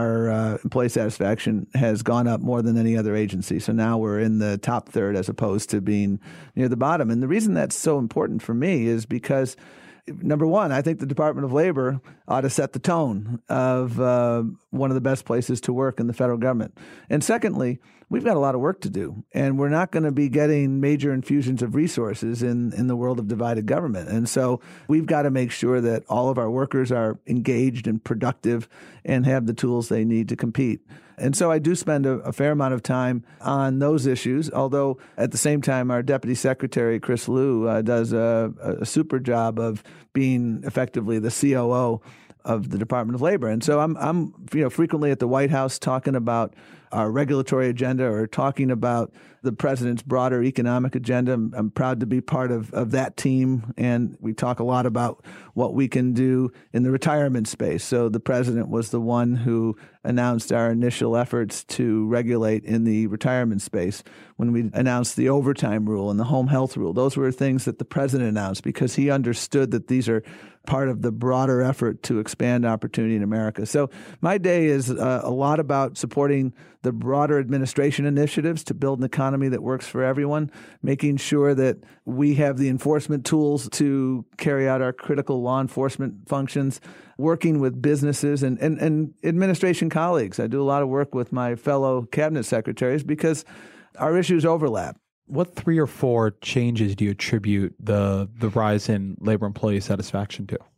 our employee satisfaction has gone up more than any other agency. So now we're in the top third as opposed to being near the bottom. And the reason that's so important for me is because, number one, I think the Department of Labor ought to set the tone of one of the best places to work in the federal government. And secondly, we've got a lot of work to do, and we're not going to be getting major infusions of resources in the world of divided government. And so we've got to make sure that all of our workers are engaged and productive and have the tools they need to compete. And so I do spend a fair amount of time on those issues, although at the same time, our Deputy Secretary, Chris Liu, does a super job of being effectively the COO of the Department of Labor. And so I'm frequently at the White House talking about our regulatory agenda or talking about the president's broader economic agenda. I'm proud to be part of that team, and we talk a lot about what we can do in the retirement space. So the president was the one who announced our initial efforts to regulate in the retirement space when we announced the overtime rule and the home health rule. Those were things that the president announced because he understood that these are part of the broader effort to expand opportunity in America. So my day is a lot about supporting the broader administration initiatives to build an economy that works for everyone, making sure that we have the enforcement tools to carry out our critical law enforcement functions, working with businesses and administration colleagues. I do a lot of work with my fellow cabinet secretaries because our issues overlap. What 3 or 4 changes do you attribute the rise in labor employee satisfaction to?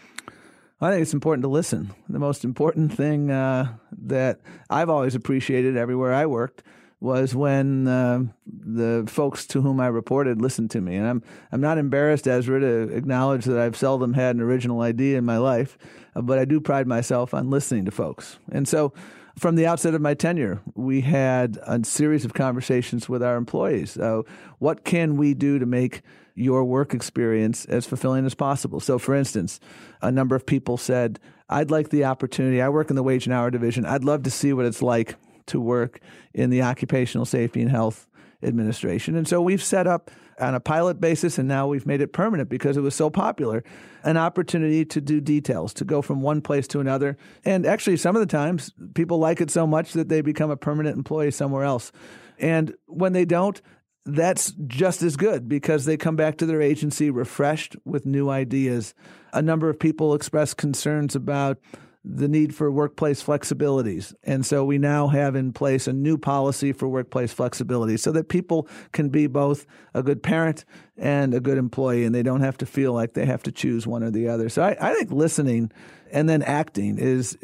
I think it's important to listen. The most important thing that I've always appreciated everywhere I worked was when the folks to whom I reported listened to me. And I'm not embarrassed, Ezra, to acknowledge that I've seldom had an original idea in my life, but I do pride myself on listening to folks. And so from the outset of my tenure, we had a series of conversations with our employees. What can we do to make your work experience as fulfilling as possible? So, for instance, a number of people said, I'd like the opportunity. I work in the wage and hour division. I'd love to see what it's like to work in the Occupational Safety and Health Administration. And so we've set up on a pilot basis, and now we've made it permanent because it was so popular, an opportunity to do details, to go from one place to another. And actually, some of the times, people like it so much that they become a permanent employee somewhere else. And when they don't, that's just as good because they come back to their agency refreshed with new ideas. A number of people expressed concerns about the need for workplace flexibilities. And so we now have in place a new policy for workplace flexibility so that people can be both a good parent and a good employee, and they don't have to feel like they have to choose one or the other. So I think listening and then acting is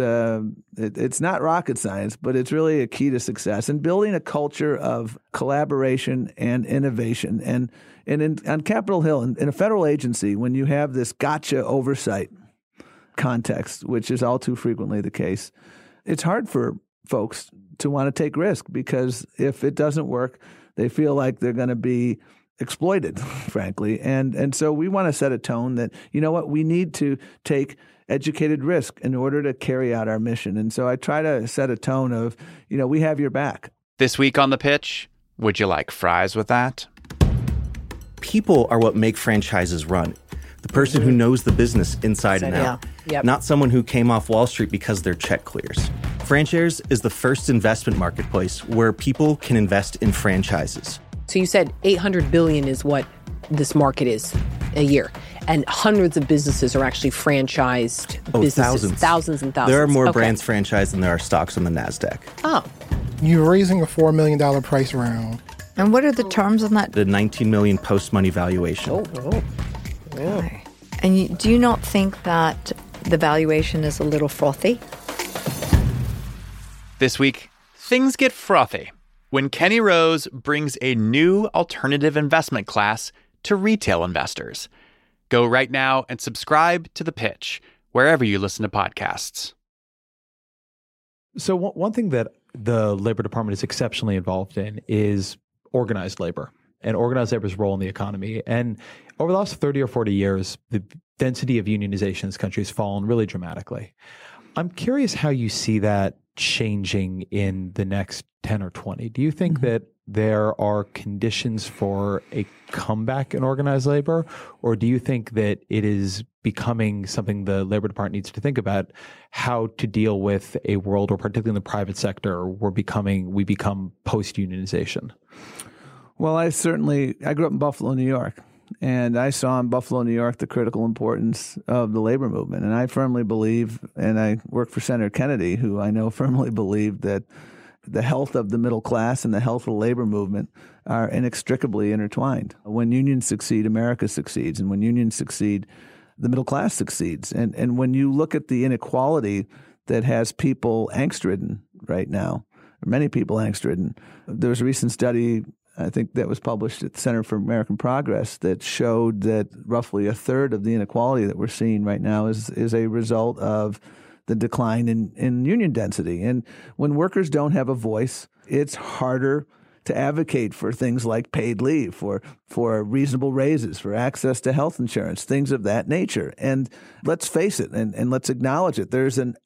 it's not rocket science, but it's really a key to success and building a culture of collaboration and innovation. And on Capitol Hill, in a federal agency, when you have this gotcha oversight context, which is all too frequently the case, it's hard for folks to want to take risk because if it doesn't work, they feel like they're going to be exploited, frankly. And so we want to set a tone that, you know what, we need to take educated risk in order to carry out our mission. And so I try to set a tone of, you know, we have your back. This week on The Pitch, would you like fries with that? People are what make franchises run. The person who knows the business inside and out. Yep. Not someone who came off Wall Street because their check clears. FranShares is the first investment marketplace where people can invest in franchises. So you said $800 billion is what this market is a year. And hundreds of businesses are actually franchised businesses. Thousands and thousands. There are more brands franchised than there are stocks on the NASDAQ. Oh. You're raising a $4 million price round. And what are the terms on that? The $19 million post-money valuation. Oh. And do you not think that the valuation is a little frothy? This week, things get frothy when Kenny Rose brings a new alternative investment class to retail investors. Go right now and subscribe to The Pitch, wherever you listen to podcasts. So one thing that the Labor Department is exceptionally involved in is organized labor and organized labor's role in the economy. And over the last 30 or 40 years, the density of unionization in this country has fallen really dramatically. I'm curious how you see that changing in the next 10 or 20. Do you think that there are conditions for a comeback in organized labor, or do you think that it is becoming something the Labor Department needs to think about, how to deal with a world where, particularly in the private sector, we become post-unionization? Well, I grew up in Buffalo, New York, and I saw in Buffalo, New York, the critical importance of the labor movement. And I firmly believe, and I work for Senator Kennedy, who I know firmly believed that the health of the middle class and the health of the labor movement are inextricably intertwined. When unions succeed, America succeeds. And when unions succeed, the middle class succeeds. And when you look at the inequality that has people angst-ridden right now, or many people angst-ridden, there was a recent study, I think, that was published at the Center for American Progress that showed that roughly a third of the inequality that we're seeing right now is a result of the decline in union density. And when workers don't have a voice, it's harder to advocate for things like paid leave, for reasonable raises, for access to health insurance, things of that nature. And let's face it, and let's acknowledge it, there's an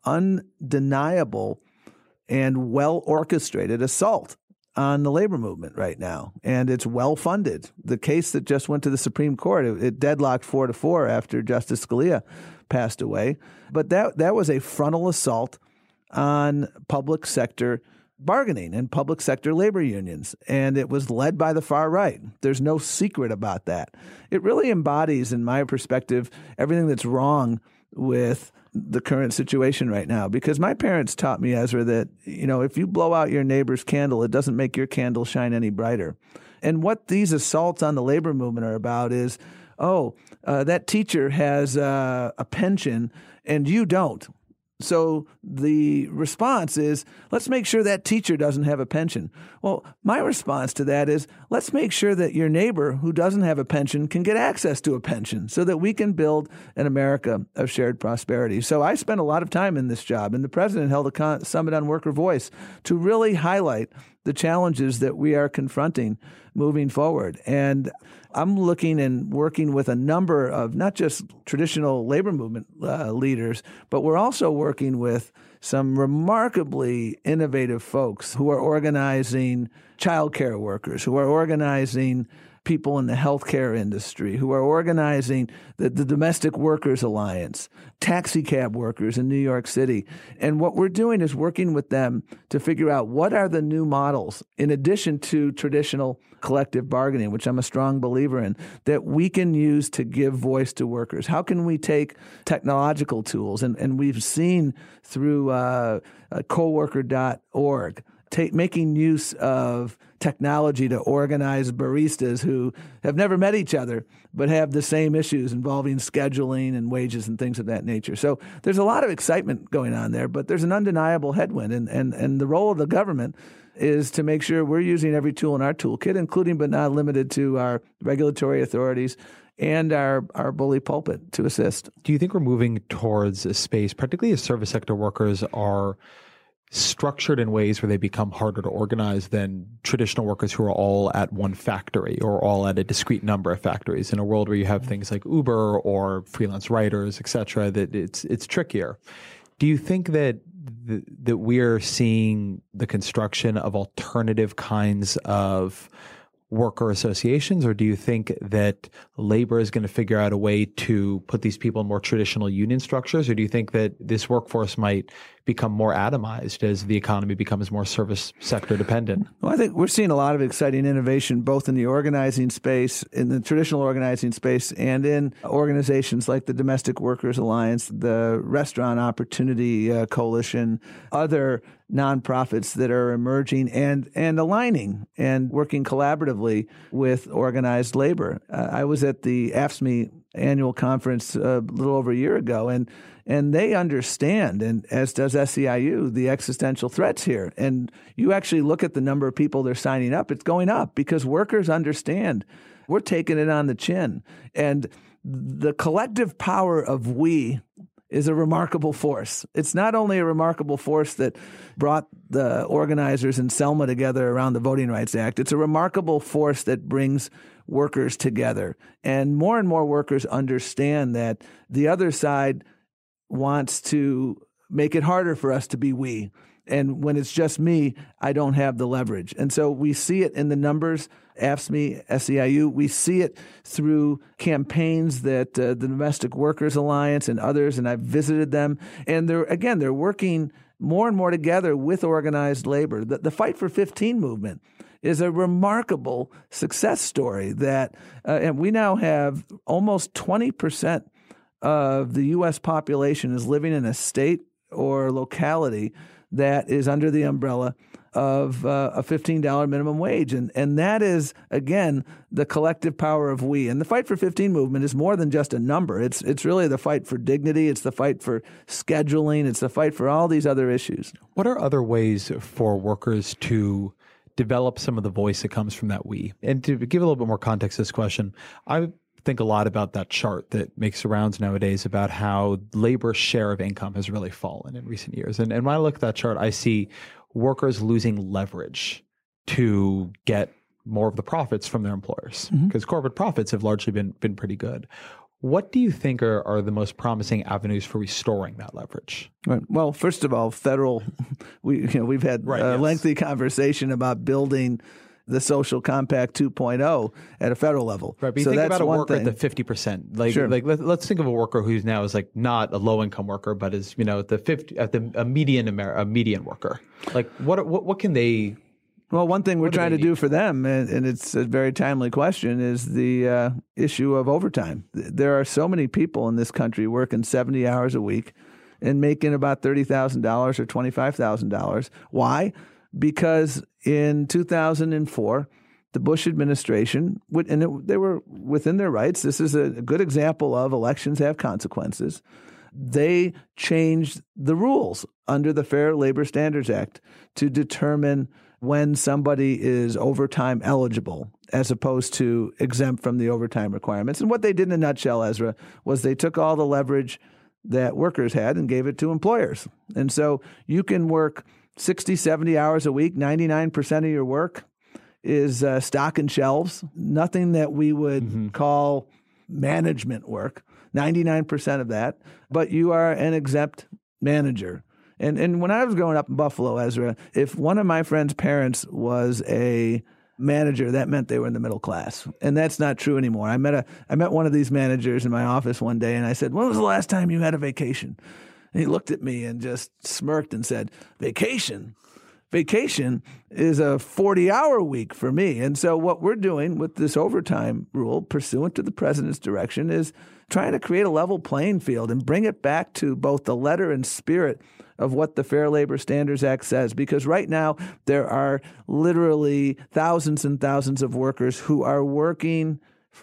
undeniable and well-orchestrated assault on the labor movement right now, and it's well-funded. The case that just went to the Supreme Court, it deadlocked 4-4 after Justice Scalia passed away. But that was a frontal assault on public sector bargaining and public sector labor unions, and it was led by the far right. There's no secret about that. It really embodies, in my perspective, everything that's wrong with the current situation right now. Because my parents taught me, Ezra, that, if you blow out your neighbor's candle, it doesn't make your candle shine any brighter. And what these assaults on the labor movement are about is, that teacher has a pension and you don't. So the response is, let's make sure that teacher doesn't have a pension. Well, my response to that is, let's make sure that your neighbor who doesn't have a pension can get access to a pension so that we can build an America of shared prosperity. So I spent a lot of time in this job, and the president held a summit on worker voice to really highlight the challenges that we are confronting moving forward. And I'm looking and working with a number of not just traditional labor movement leaders, but we're also working with some remarkably innovative folks who are organizing childcare workers, who are organizing people in the healthcare industry, who are organizing the Domestic Workers Alliance, taxi cab workers in New York City. And what we're doing is working with them to figure out what are the new models, in addition to traditional collective bargaining, which I'm a strong believer in, that we can use to give voice to workers. How can we take technological tools? And we've seen through coworker.org, making use of technology to organize baristas who have never met each other but have the same issues involving scheduling and wages and things of that nature. So there's a lot of excitement going on there, but there's an undeniable headwind. And the role of the government is to make sure we're using every tool in our toolkit, including but not limited to our regulatory authorities and our bully pulpit, to assist. Do you think we're moving towards a space, particularly as service sector workers are structured in ways where they become harder to organize than traditional workers who are all at one factory or all at a discrete number of factories, in a world where you have things like Uber or freelance writers, et cetera, that it's trickier? Do you think that we are seeing the construction of alternative kinds of worker associations, or do you think that labor is going to figure out a way to put these people in more traditional union structures, or do you think that this workforce might become more atomized as the economy becomes more service sector dependent? Well, I think we're seeing a lot of exciting innovation, both in the organizing space, in the traditional organizing space, and in organizations like the Domestic Workers Alliance, the Restaurant Opportunity Coalition, other nonprofits that are emerging and aligning and working collaboratively with organized labor. I was at the AFSCME annual conference a little over a year ago, and they understand, and as does SEIU, the existential threats here. And you actually look at the number of people they're signing up, it's going up because workers understand we're taking it on the chin. And the collective power of we is a remarkable force. It's not only a remarkable force that brought the organizers in Selma together around the Voting Rights Act, it's a remarkable force that brings workers together. And more workers understand that the other side wants to make it harder for us to be we. And when it's just me, I don't have the leverage. And so we see it in the numbers, AFSCME, SEIU. We see it through campaigns that the Domestic Workers Alliance and others, and I've visited them. And they're working more and more together with organized labor. The Fight for 15 movement is a remarkable success story that, and we now have almost 20% of the U.S. population is living in a state or locality that is under the umbrella of a $15 minimum wage. And that is, again, the collective power of we. And the Fight for 15 movement is more than just a number. It's really the fight for dignity. It's the fight for scheduling. It's the fight for all these other issues. What are other ways for workers to develop some of the voice that comes from that we? And to give a little bit more context to this question, I think a lot about that chart that makes the rounds nowadays about how labor's share of income has really fallen in recent years. And when I look at that chart, I see workers losing leverage to get more of the profits from their employers, because corporate profits have largely been pretty good. What do you think are the most promising avenues for restoring that leverage? Right. Well, first of all, we've had a lengthy conversation about building the social compact 2.0 at a federal level. Right, but you think about a worker at the 50%. Sure. Let's think of a worker who's now is like not a low income worker, but is a median worker. Like what can they? Well, one thing we're trying to do for them, and it's a very timely question, is the issue of overtime. There are so many people in this country working 70 hours a week and making about $30,000 or $25,000. Why? Because in 2004, the Bush administration, they were within their rights. This is a good example of elections have consequences. They changed the rules under the Fair Labor Standards Act to determine when somebody is overtime eligible as opposed to exempt from the overtime requirements. And what they did in a nutshell, Ezra, was they took all the leverage that workers had and gave it to employers. And so you can work 60, 70 hours a week, 99% of your work is stocking shelves, nothing that we would call management work, 99% of that, but you are an exempt manager. And when I was growing up in Buffalo, Ezra, if one of my friend's parents was a manager, that meant they were in the middle class. And that's not true anymore. I met one of these managers in my office one day, and I said, "When was the last time you had a vacation?" And he looked at me and just smirked and said, "Vacation? Vacation is a 40-hour week for me." And so what we're doing with this overtime rule, pursuant to the president's direction, is trying to create a level playing field and bring it back to both the letter and spirit of what the Fair Labor Standards Act says. Because right now there are literally thousands and thousands of workers who are working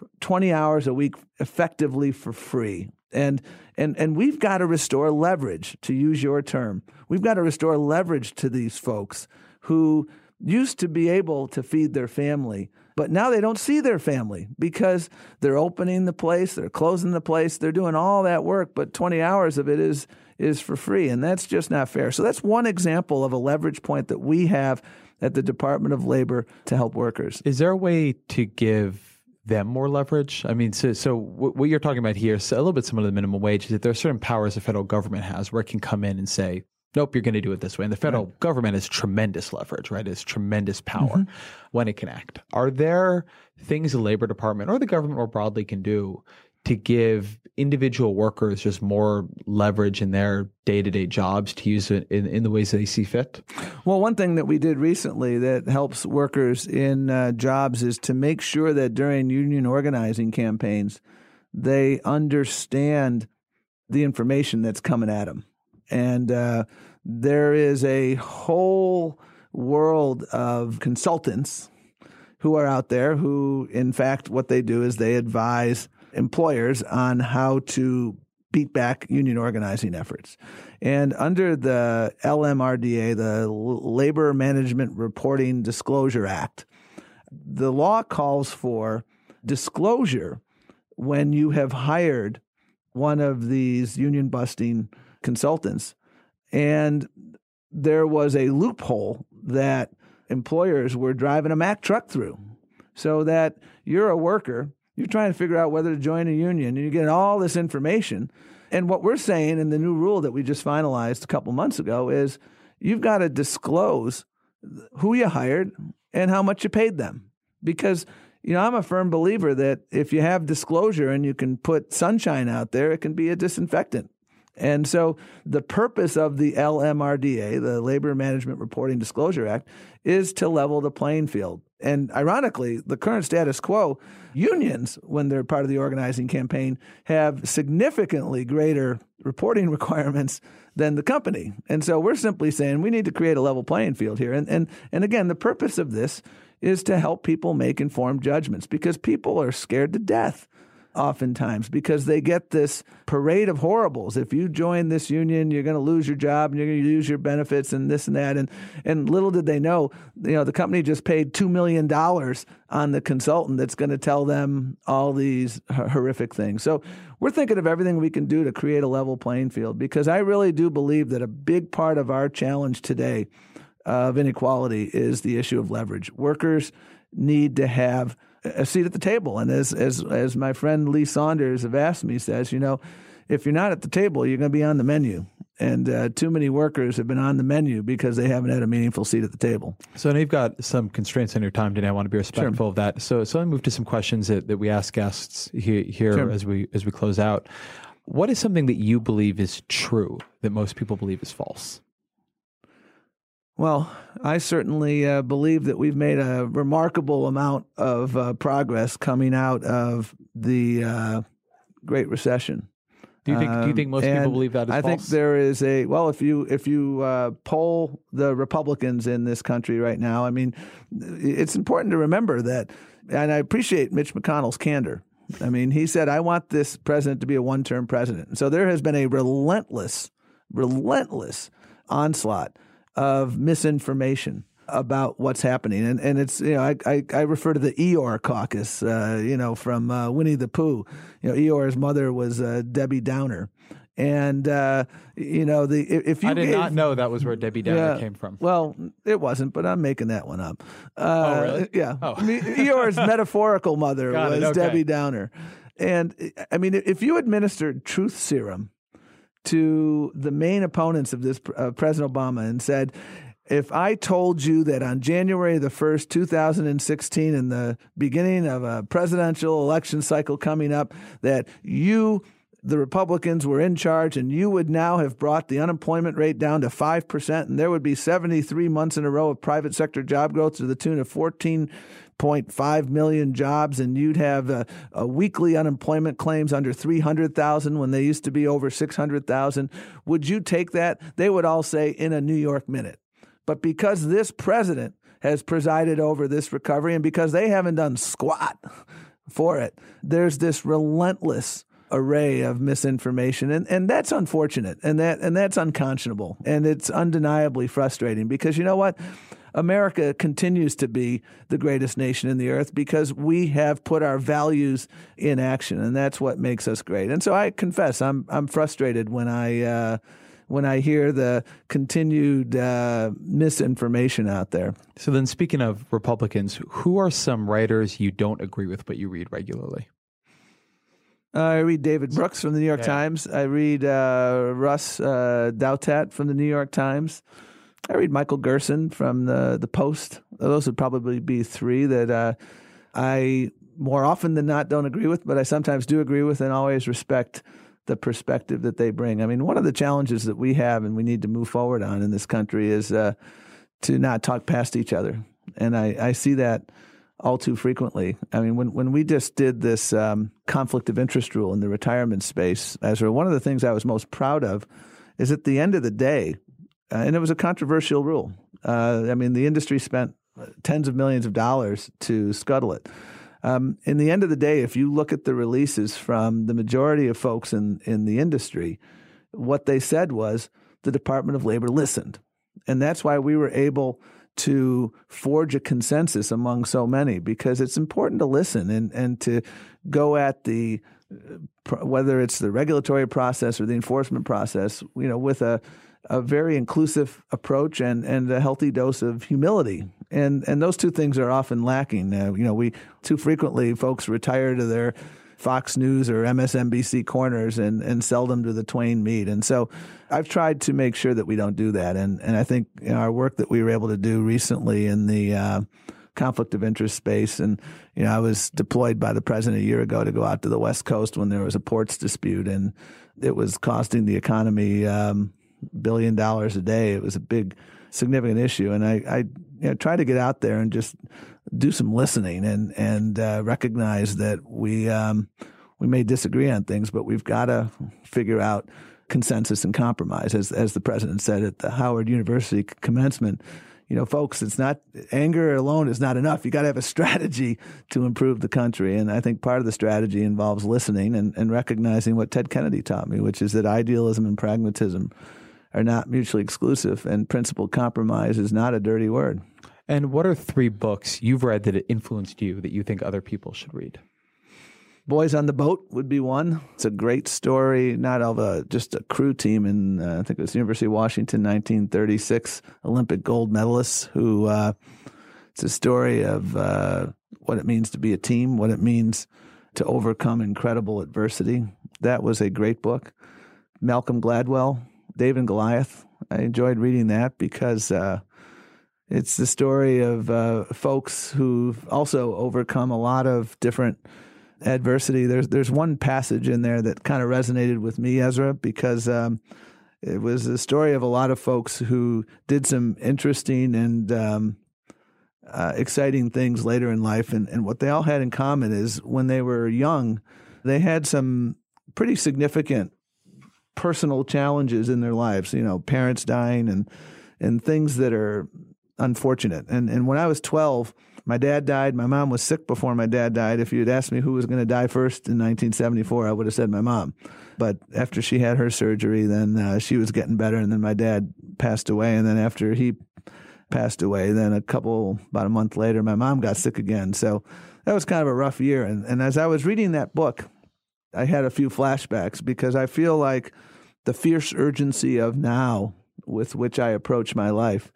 20 hours a week effectively for free. And we've got to restore leverage, to use your term. We've got to restore leverage to these folks who used to be able to feed their family, but now they don't see their family because they're opening the place, they're closing the place, they're doing all that work, but 20 hours of it is for free, and that's just not fair. So that's one example of a leverage point that we have at the Department of Labor to help workers. Is there a way to give them more leverage? I mean, so what you're talking about here is a little bit similar to the minimum wage, is that there are certain powers the federal government has where it can come in and say, nope, you're going to do it this way. And the federal government has tremendous leverage, right? It's tremendous power when it can act. Are there things the Labor Department or the government more broadly can do to give individual workers just more leverage in their day-to-day jobs to use it in the ways that they see fit? Well, one thing that we did recently that helps workers in jobs is to make sure that during union organizing campaigns, they understand the information that's coming at them. And there is a whole world of consultants who are out there who, in fact, what they do is they advise employers on how to beat back union organizing efforts. And under the LMRDA, the Labor Management Reporting Disclosure Act, the law calls for disclosure when you have hired one of these union-busting consultants. And there was a loophole that employers were driving a Mack truck through, so that you're a worker, you're trying to figure out whether to join a union, and you get all this information. And what we're saying in the new rule that we just finalized a couple months ago is you've got to disclose who you hired and how much you paid them. Because, I'm a firm believer that if you have disclosure and you can put sunshine out there, it can be a disinfectant. And so the purpose of the LMRDA, the Labor Management Reporting Disclosure Act, is to level the playing field. And ironically, the current status quo, unions, when they're part of the organizing campaign, have significantly greater reporting requirements than the company. And so we're simply saying we need to create a level playing field here. And again, the purpose of this is to help people make informed judgments, because people are scared to death oftentimes because they get this parade of horribles. If you join this union, you're going to lose your job and you're going to lose your benefits and this and that. And little did they know, the company just paid $2 million on the consultant that's going to tell them all these horrific things. So we're thinking of everything we can do to create a level playing field, because I really do believe that a big part of our challenge today of inequality is the issue of leverage. Workers need to have a seat at the table. And as my friend Lee Saunders of AFSCME says, if you're not at the table, you're going to be on the menu. And too many workers have been on the menu because they haven't had a meaningful seat at the table. So I know you've got some constraints on your time today. I want to be respectful of that. So let me move to some questions that we ask guests here as we close out. What is something that you believe is true that most people believe is false? Well, I certainly believe that we've made a remarkable amount of progress coming out of the Great Recession. Do you think most people believe that is false? I think there is if you poll the Republicans in this country right now, I mean, it's important to remember that, and I appreciate Mitch McConnell's candor. I mean, he said, I want this president to be a one-term president. And so there has been a relentless onslaught of misinformation about what's happening. And it's, I refer to the Eeyore caucus, from Winnie the Pooh. Eeyore's mother was Debbie Downer. And, if you I did not know that was where Debbie Downer came from. Well, it wasn't, but I'm making that one up. Oh, really? Yeah. Oh. Eeyore's metaphorical mother was okay. Debbie Downer. And, I mean, if you administered truth serum to the main opponents of this, President Obama, and said, if I told you that on January the 1st, 2016, in the beginning of a presidential election cycle coming up, that you, the Republicans, were in charge and you would now have brought the unemployment rate down to 5%, and there would be 73 months in a row of private sector job growth to the tune of 14.5 million jobs, and you'd have a weekly unemployment claims under 300,000 when they used to be over 600,000. Would you take that? They would all say, in a New York minute. But because this president has presided over this recovery and because they haven't done squat for it, there's this relentless array of misinformation. And that's unfortunate. And that's unconscionable. And it's undeniably frustrating because you know what? America continues to be the greatest nation in the earth because we have put our values in action. And that's what makes us great. And so I confess, I'm frustrated when I hear the continued misinformation out there. So then, speaking of Republicans, who are some writers you don't agree with but you read regularly? I read David Brooks from the New York Times. I read Russ Doutat from the New York Times. I read Michael Gerson from the Post. Those would probably be three that I more often than not don't agree with, but I sometimes do agree with and always respect the perspective that they bring. I mean, one of the challenges that we have and we need to move forward on in this country is to not talk past each other. And I see that all too frequently. I mean, when we just did this conflict of interest rule in the retirement space, Ezra, one of the things I was most proud of is at the end of the day, and it was a controversial rule. I mean, the industry spent tens of millions of dollars to scuttle it. In the end of the day, if you look at the releases from the majority of folks in the industry, what they said was the Department of Labor listened. And that's why we were able to forge a consensus among so many, because it's important to listen and to go at the, whether it's the regulatory process or the enforcement process, with a very inclusive approach and a healthy dose of humility. And those two things are often lacking. We too frequently folks retire to their Fox News or MSNBC corners and seldom do the twain meet. And so I've tried to make sure that we don't do that. And I think our work that we were able to do recently in the conflict of interest space, and I was deployed by the president a year ago to go out to the West Coast when there was a ports dispute, and it was costing the economy $1 billion a day. It was a big, significant issue. And I try to get out there and just do some listening and recognize that we may disagree on things, but we've got to figure out consensus and compromise. As the president said at the Howard University commencement, folks, it's not anger alone is not enough. You got to have a strategy to improve the country. And I think part of the strategy involves listening and recognizing what Ted Kennedy taught me, which is that idealism and pragmatism are not mutually exclusive, and principled compromise is not a dirty word. And what are 3 books you've read that influenced you that you think other people should read? Boys on the Boat would be one. It's a great story, not of just a crew team in, I think it was University of Washington, 1936, Olympic gold medalists who, it's a story of what it means to be a team, what it means to overcome incredible adversity. That was a great book. Malcolm Gladwell, David and Goliath. I enjoyed reading that because it's the story of folks who've also overcome a lot of different adversity. There's one passage in there that kind of resonated with me, Ezra, because it was a story of a lot of folks who did some interesting and exciting things later in life. And what they all had in common is when they were young, they had some pretty significant personal challenges in their lives, parents dying and things that are unfortunate. And when I was 12, my dad died. My mom was sick before my dad died. If you had asked me who was going to die first in 1974, I would have said my mom. But after she had her surgery, then she was getting better, and then my dad passed away. And then after he passed away, then about a month later, my mom got sick again. So that was kind of a rough year. And as I was reading that book, I had a few flashbacks because I feel like the fierce urgency of now with which I approach my life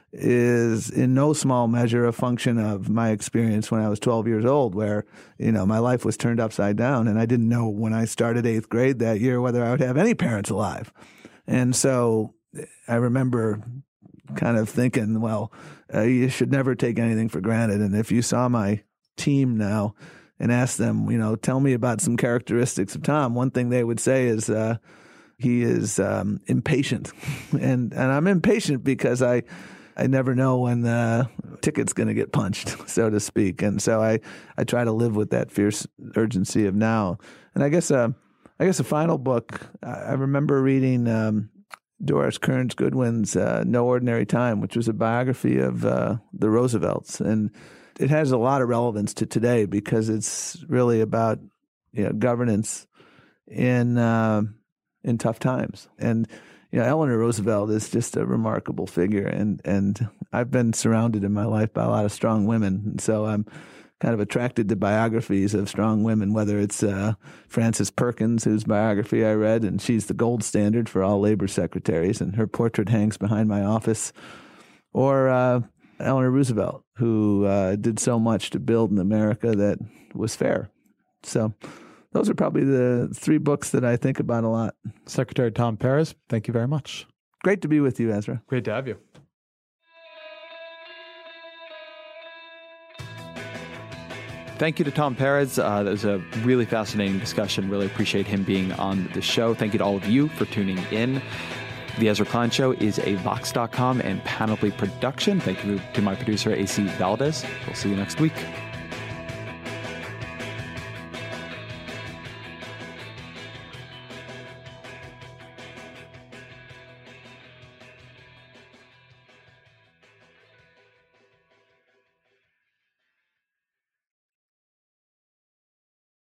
is in no small measure a function of my experience when I was 12 years old, where, my life was turned upside down. And I didn't know when I started 8th grade that year whether I would have any parents alive. And so I remember kind of thinking, well, you should never take anything for granted. And if you saw my team now and asked them, tell me about some characteristics of Tom, one thing they would say is he is impatient. And I'm impatient because I never know when the ticket's going to get punched, so to speak. And so I try to live with that fierce urgency of now. And I guess a final book, I remember reading Doris Kearns Goodwin's No Ordinary Time, which was a biography of the Roosevelts. And it has a lot of relevance to today because it's really about governance in tough times. And Eleanor Roosevelt is just a remarkable figure, and I've been surrounded in my life by a lot of strong women, and so I'm kind of attracted to biographies of strong women, whether it's Frances Perkins, whose biography I read, and she's the gold standard for all labor secretaries, and her portrait hangs behind my office, or Eleanor Roosevelt, who did so much to build an America that was fair. So those are probably the 3 books that I think about a lot. Secretary Tom Perez, thank you very much. Great to be with you, Ezra. Great to have you. Thank you to Tom Perez. That was a really fascinating discussion. Really appreciate him being on the show. Thank you to all of you for tuning in. The Ezra Klein Show is a Vox.com and Panoply production. Thank you to my producer, AC Valdez. We'll see you next week.